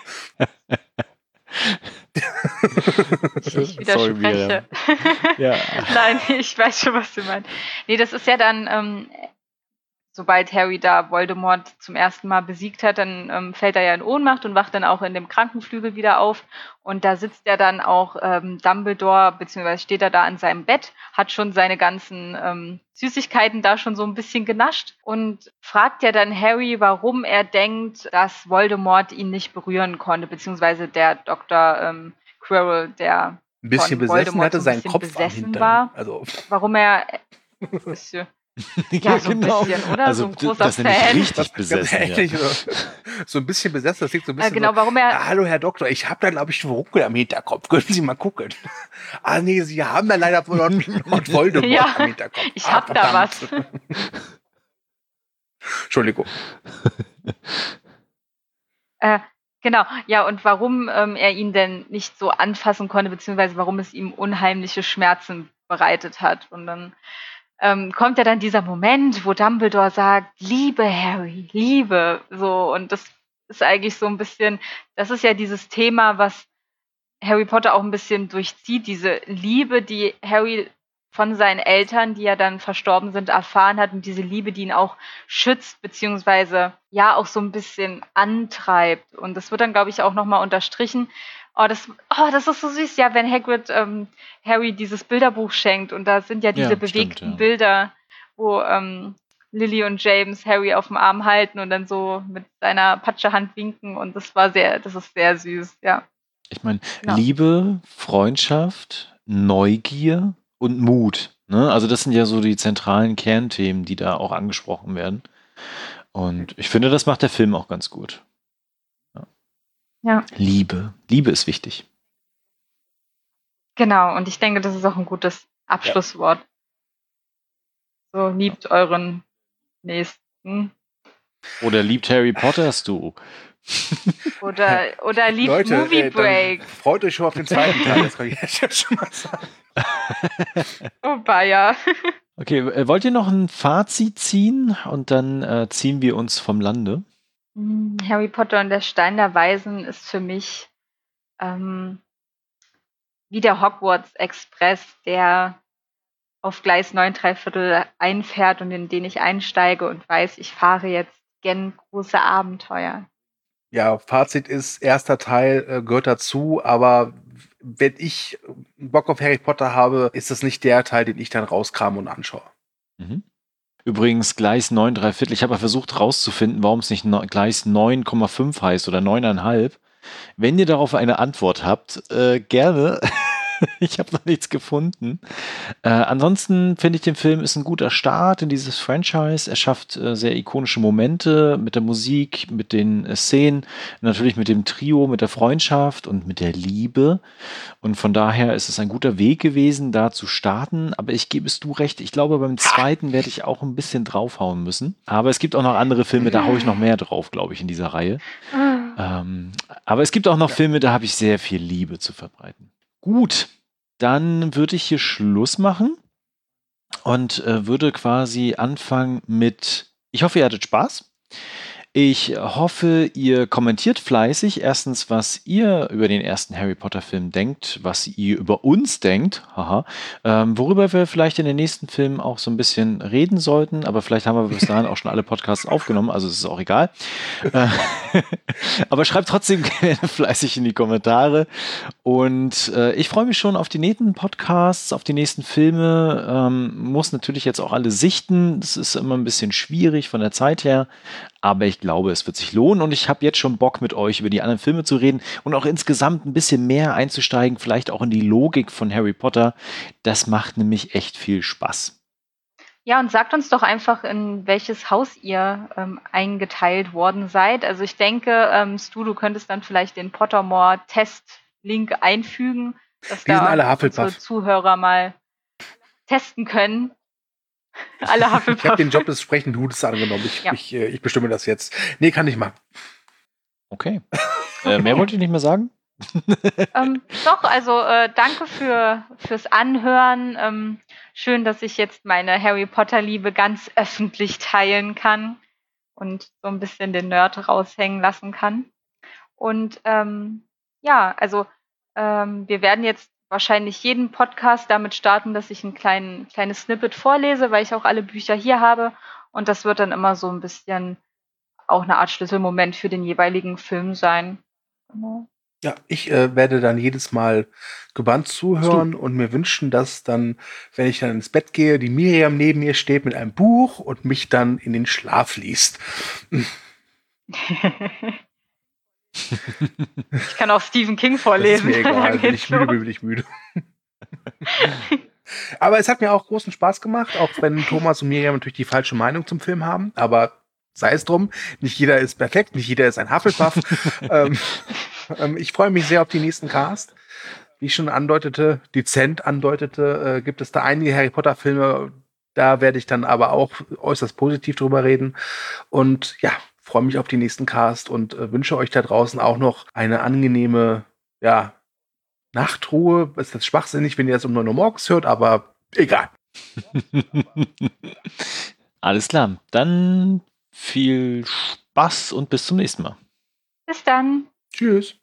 ich widerspreche. Ja. Nein, ich weiß schon, was du meinst. Nee, das ist ja dann, ähm, sobald Harry da Voldemort zum ersten Mal besiegt hat, dann ähm, fällt er ja in Ohnmacht und wacht dann auch in dem Krankenflügel wieder auf. Und da sitzt er dann auch ähm, Dumbledore, beziehungsweise steht er da an seinem Bett, hat schon seine ganzen ähm, Süßigkeiten da schon so ein bisschen genascht und fragt ja dann Harry, warum er denkt, dass Voldemort ihn nicht berühren konnte, beziehungsweise der Doktor ähm, Quirrell, der Ein bisschen von besessen, Voldemort hatte so ein seinen bisschen Kopf am besessen Hintern. war. Also, warum er bisschen, ja, so ein bisschen, oder? Also, so ein großer dass er nicht Fan. richtig ganz besessen ehrlich, ja. so, so ein bisschen besessen, das klingt so ein Äh, bisschen genau, so, warum er, ah, hallo Herr Doktor, ich habe da, glaube ich, einen Ruckel am Hinterkopf. Können Sie mal gucken? Ah, nee, Sie haben da leider Lord, Lord Voldemort Ja, am Hinterkopf. ich Ah, hab da verdammt. was. Entschuldigung. Äh, genau, ja, und warum ähm, er ihn denn nicht so anfassen konnte, beziehungsweise warum es ihm unheimliche Schmerzen bereitet hat. Und dann ähm, kommt ja dann dieser Moment, wo Dumbledore sagt, Liebe, Harry, Liebe, so, und das ist eigentlich so ein bisschen, das ist ja dieses Thema, was Harry Potter auch ein bisschen durchzieht, diese Liebe, die Harry von seinen Eltern, die ja dann verstorben sind, erfahren hat und diese Liebe, die ihn auch schützt, beziehungsweise ja auch so ein bisschen antreibt. Und das wird dann, glaube ich, auch nochmal unterstrichen. Oh, das, oh, das ist so süß, ja, wenn Hagrid ähm, Harry dieses Bilderbuch schenkt und da sind ja diese Ja, bewegten stimmt, ja. Bilder, wo ähm, Lily und James Harry auf dem Arm halten und dann so mit seiner Patschehand winken und das war sehr, das ist sehr süß, ja. Ich meine, Genau. Liebe, Freundschaft, Neugier und Mut. Ne? Also das sind ja so die zentralen Kernthemen, die da auch angesprochen werden. Und ich finde, das macht der Film auch ganz gut. Ja, Liebe. Liebe ist wichtig. genau. Und ich denke, das ist auch ein gutes Abschlusswort. So, liebt euren Nächsten. Oder liebt Harry Potters du? Oder, oder liebt Leute, Movie äh, dann Break. freut euch schon auf den zweiten Teil. Das kann ich jetzt schon mal sagen. Oh, Bayer. Okay, äh, wollt ihr noch ein Fazit ziehen? Und dann äh, ziehen wir uns vom Lande. Hm, Harry Potter und der Stein der Weisen ist für mich ähm, wie der Hogwarts Express, der auf Gleis neun drei Viertel einfährt und in den ich einsteige und weiß, ich fahre jetzt gen große Abenteuer. Ja, Fazit ist, erster Teil äh, gehört dazu, aber wenn ich Bock auf Harry Potter habe, ist das nicht der Teil, den ich dann rauskram und anschaue. Mhm. Übrigens Gleis neun drei Viertel. Ich habe ja versucht rauszufinden, warum es nicht no- Gleis neun Komma fünf heißt oder neun Komma fünf. Wenn ihr darauf eine Antwort habt, äh, gerne. Ich habe noch nichts gefunden. Äh, ansonsten finde ich, den Film ist ein guter Start in dieses Franchise. Er schafft äh, sehr ikonische Momente mit der Musik, mit den äh, Szenen, natürlich mit dem Trio, mit der Freundschaft und mit der Liebe. Und von daher ist es ein guter Weg gewesen, da zu starten. Aber ich gebe es du recht, ich glaube, beim zweiten werde ich auch ein bisschen draufhauen müssen. Aber es gibt auch noch andere Filme, da haue ich noch mehr drauf, glaube ich, in dieser Reihe. Ähm, aber es gibt auch noch Filme, da habe ich sehr viel Liebe zu verbreiten. Gut, dann würde ich hier Schluss machen und äh, würde quasi anfangen mit, ich hoffe, ihr hattet Spaß. Ich hoffe, ihr kommentiert fleißig erstens, was ihr über den ersten Harry Potter Film denkt, was ihr über uns denkt, haha, ähm, worüber wir vielleicht in den nächsten Filmen auch so ein bisschen reden sollten, aber vielleicht haben wir bis dahin auch schon alle Podcasts aufgenommen, also es ist auch egal. Äh, aber schreibt trotzdem gerne fleißig in die Kommentare und äh, ich freue mich schon auf die nächsten Podcasts, auf die nächsten Filme, ähm, muss natürlich jetzt auch alle sichten, das ist immer ein bisschen schwierig von der Zeit her, aber ich glaube, es wird sich lohnen und ich habe jetzt schon Bock, mit euch über die anderen Filme zu reden und auch insgesamt ein bisschen mehr einzusteigen, vielleicht auch in die Logik von Harry Potter. Das macht nämlich echt viel Spaß. Ja, und sagt uns doch einfach, in welches Haus ihr ähm, eingeteilt worden seid. Also ich denke, ähm, Stu, du könntest dann vielleicht den Pottermore-Test-Link einfügen, dass Die sind da alle unsere Hufflepuff. Zuhörer mal testen können. Alle Ich habe Hufflepuff. den Job des sprechenden Hutes angenommen. Ich, Ja. ich, äh, ich bestimme das jetzt. Nee, kann ich machen. Okay. Äh, mehr wollte ich nicht mehr sagen? Ähm, doch, also äh, danke für, fürs Anhören. Ähm, schön, dass ich jetzt meine Harry Potter-Liebe ganz öffentlich teilen kann und so ein bisschen den Nerd raushängen lassen kann. Und ähm, ja, also ähm, wir werden jetzt wahrscheinlich jeden Podcast damit starten, dass ich ein klein, kleines Snippet vorlese, weil ich auch alle Bücher hier habe. Und das wird dann immer so ein bisschen auch eine Art Schlüsselmoment für den jeweiligen Film sein. Genau. Ja, ich äh, werde dann jedes Mal gebannt zuhören und mir wünschen, dass dann, wenn ich dann ins Bett gehe, die Miriam neben mir steht mit einem Buch und mich dann in den Schlaf liest. Ich kann auch Stephen King Das ist vorlesen. mir egal. Dann Wenn geht's ich müde los. bin, bin ich müde. Aber es hat mir auch großen Spaß gemacht, auch wenn Thomas und Miriam natürlich die falsche Meinung zum Film haben. Aber sei es drum, nicht jeder ist perfekt, nicht jeder ist ein Hufflepuff. ähm, ähm, ich freue mich sehr auf die nächsten Cast. Wie ich schon andeutete, dezent andeutete, äh, gibt es da einige Harry Potter Filme. Da werde ich dann aber auch äußerst positiv drüber reden. Und ja, freue mich auf die nächsten Cast und äh, wünsche euch da draußen auch noch eine angenehme, ja, Nachtruhe. Ist das schwachsinnig, wenn ihr das um neun Uhr morgens hört, aber egal. Alles klar. Dann viel Spaß und bis zum nächsten Mal. Bis dann. Tschüss.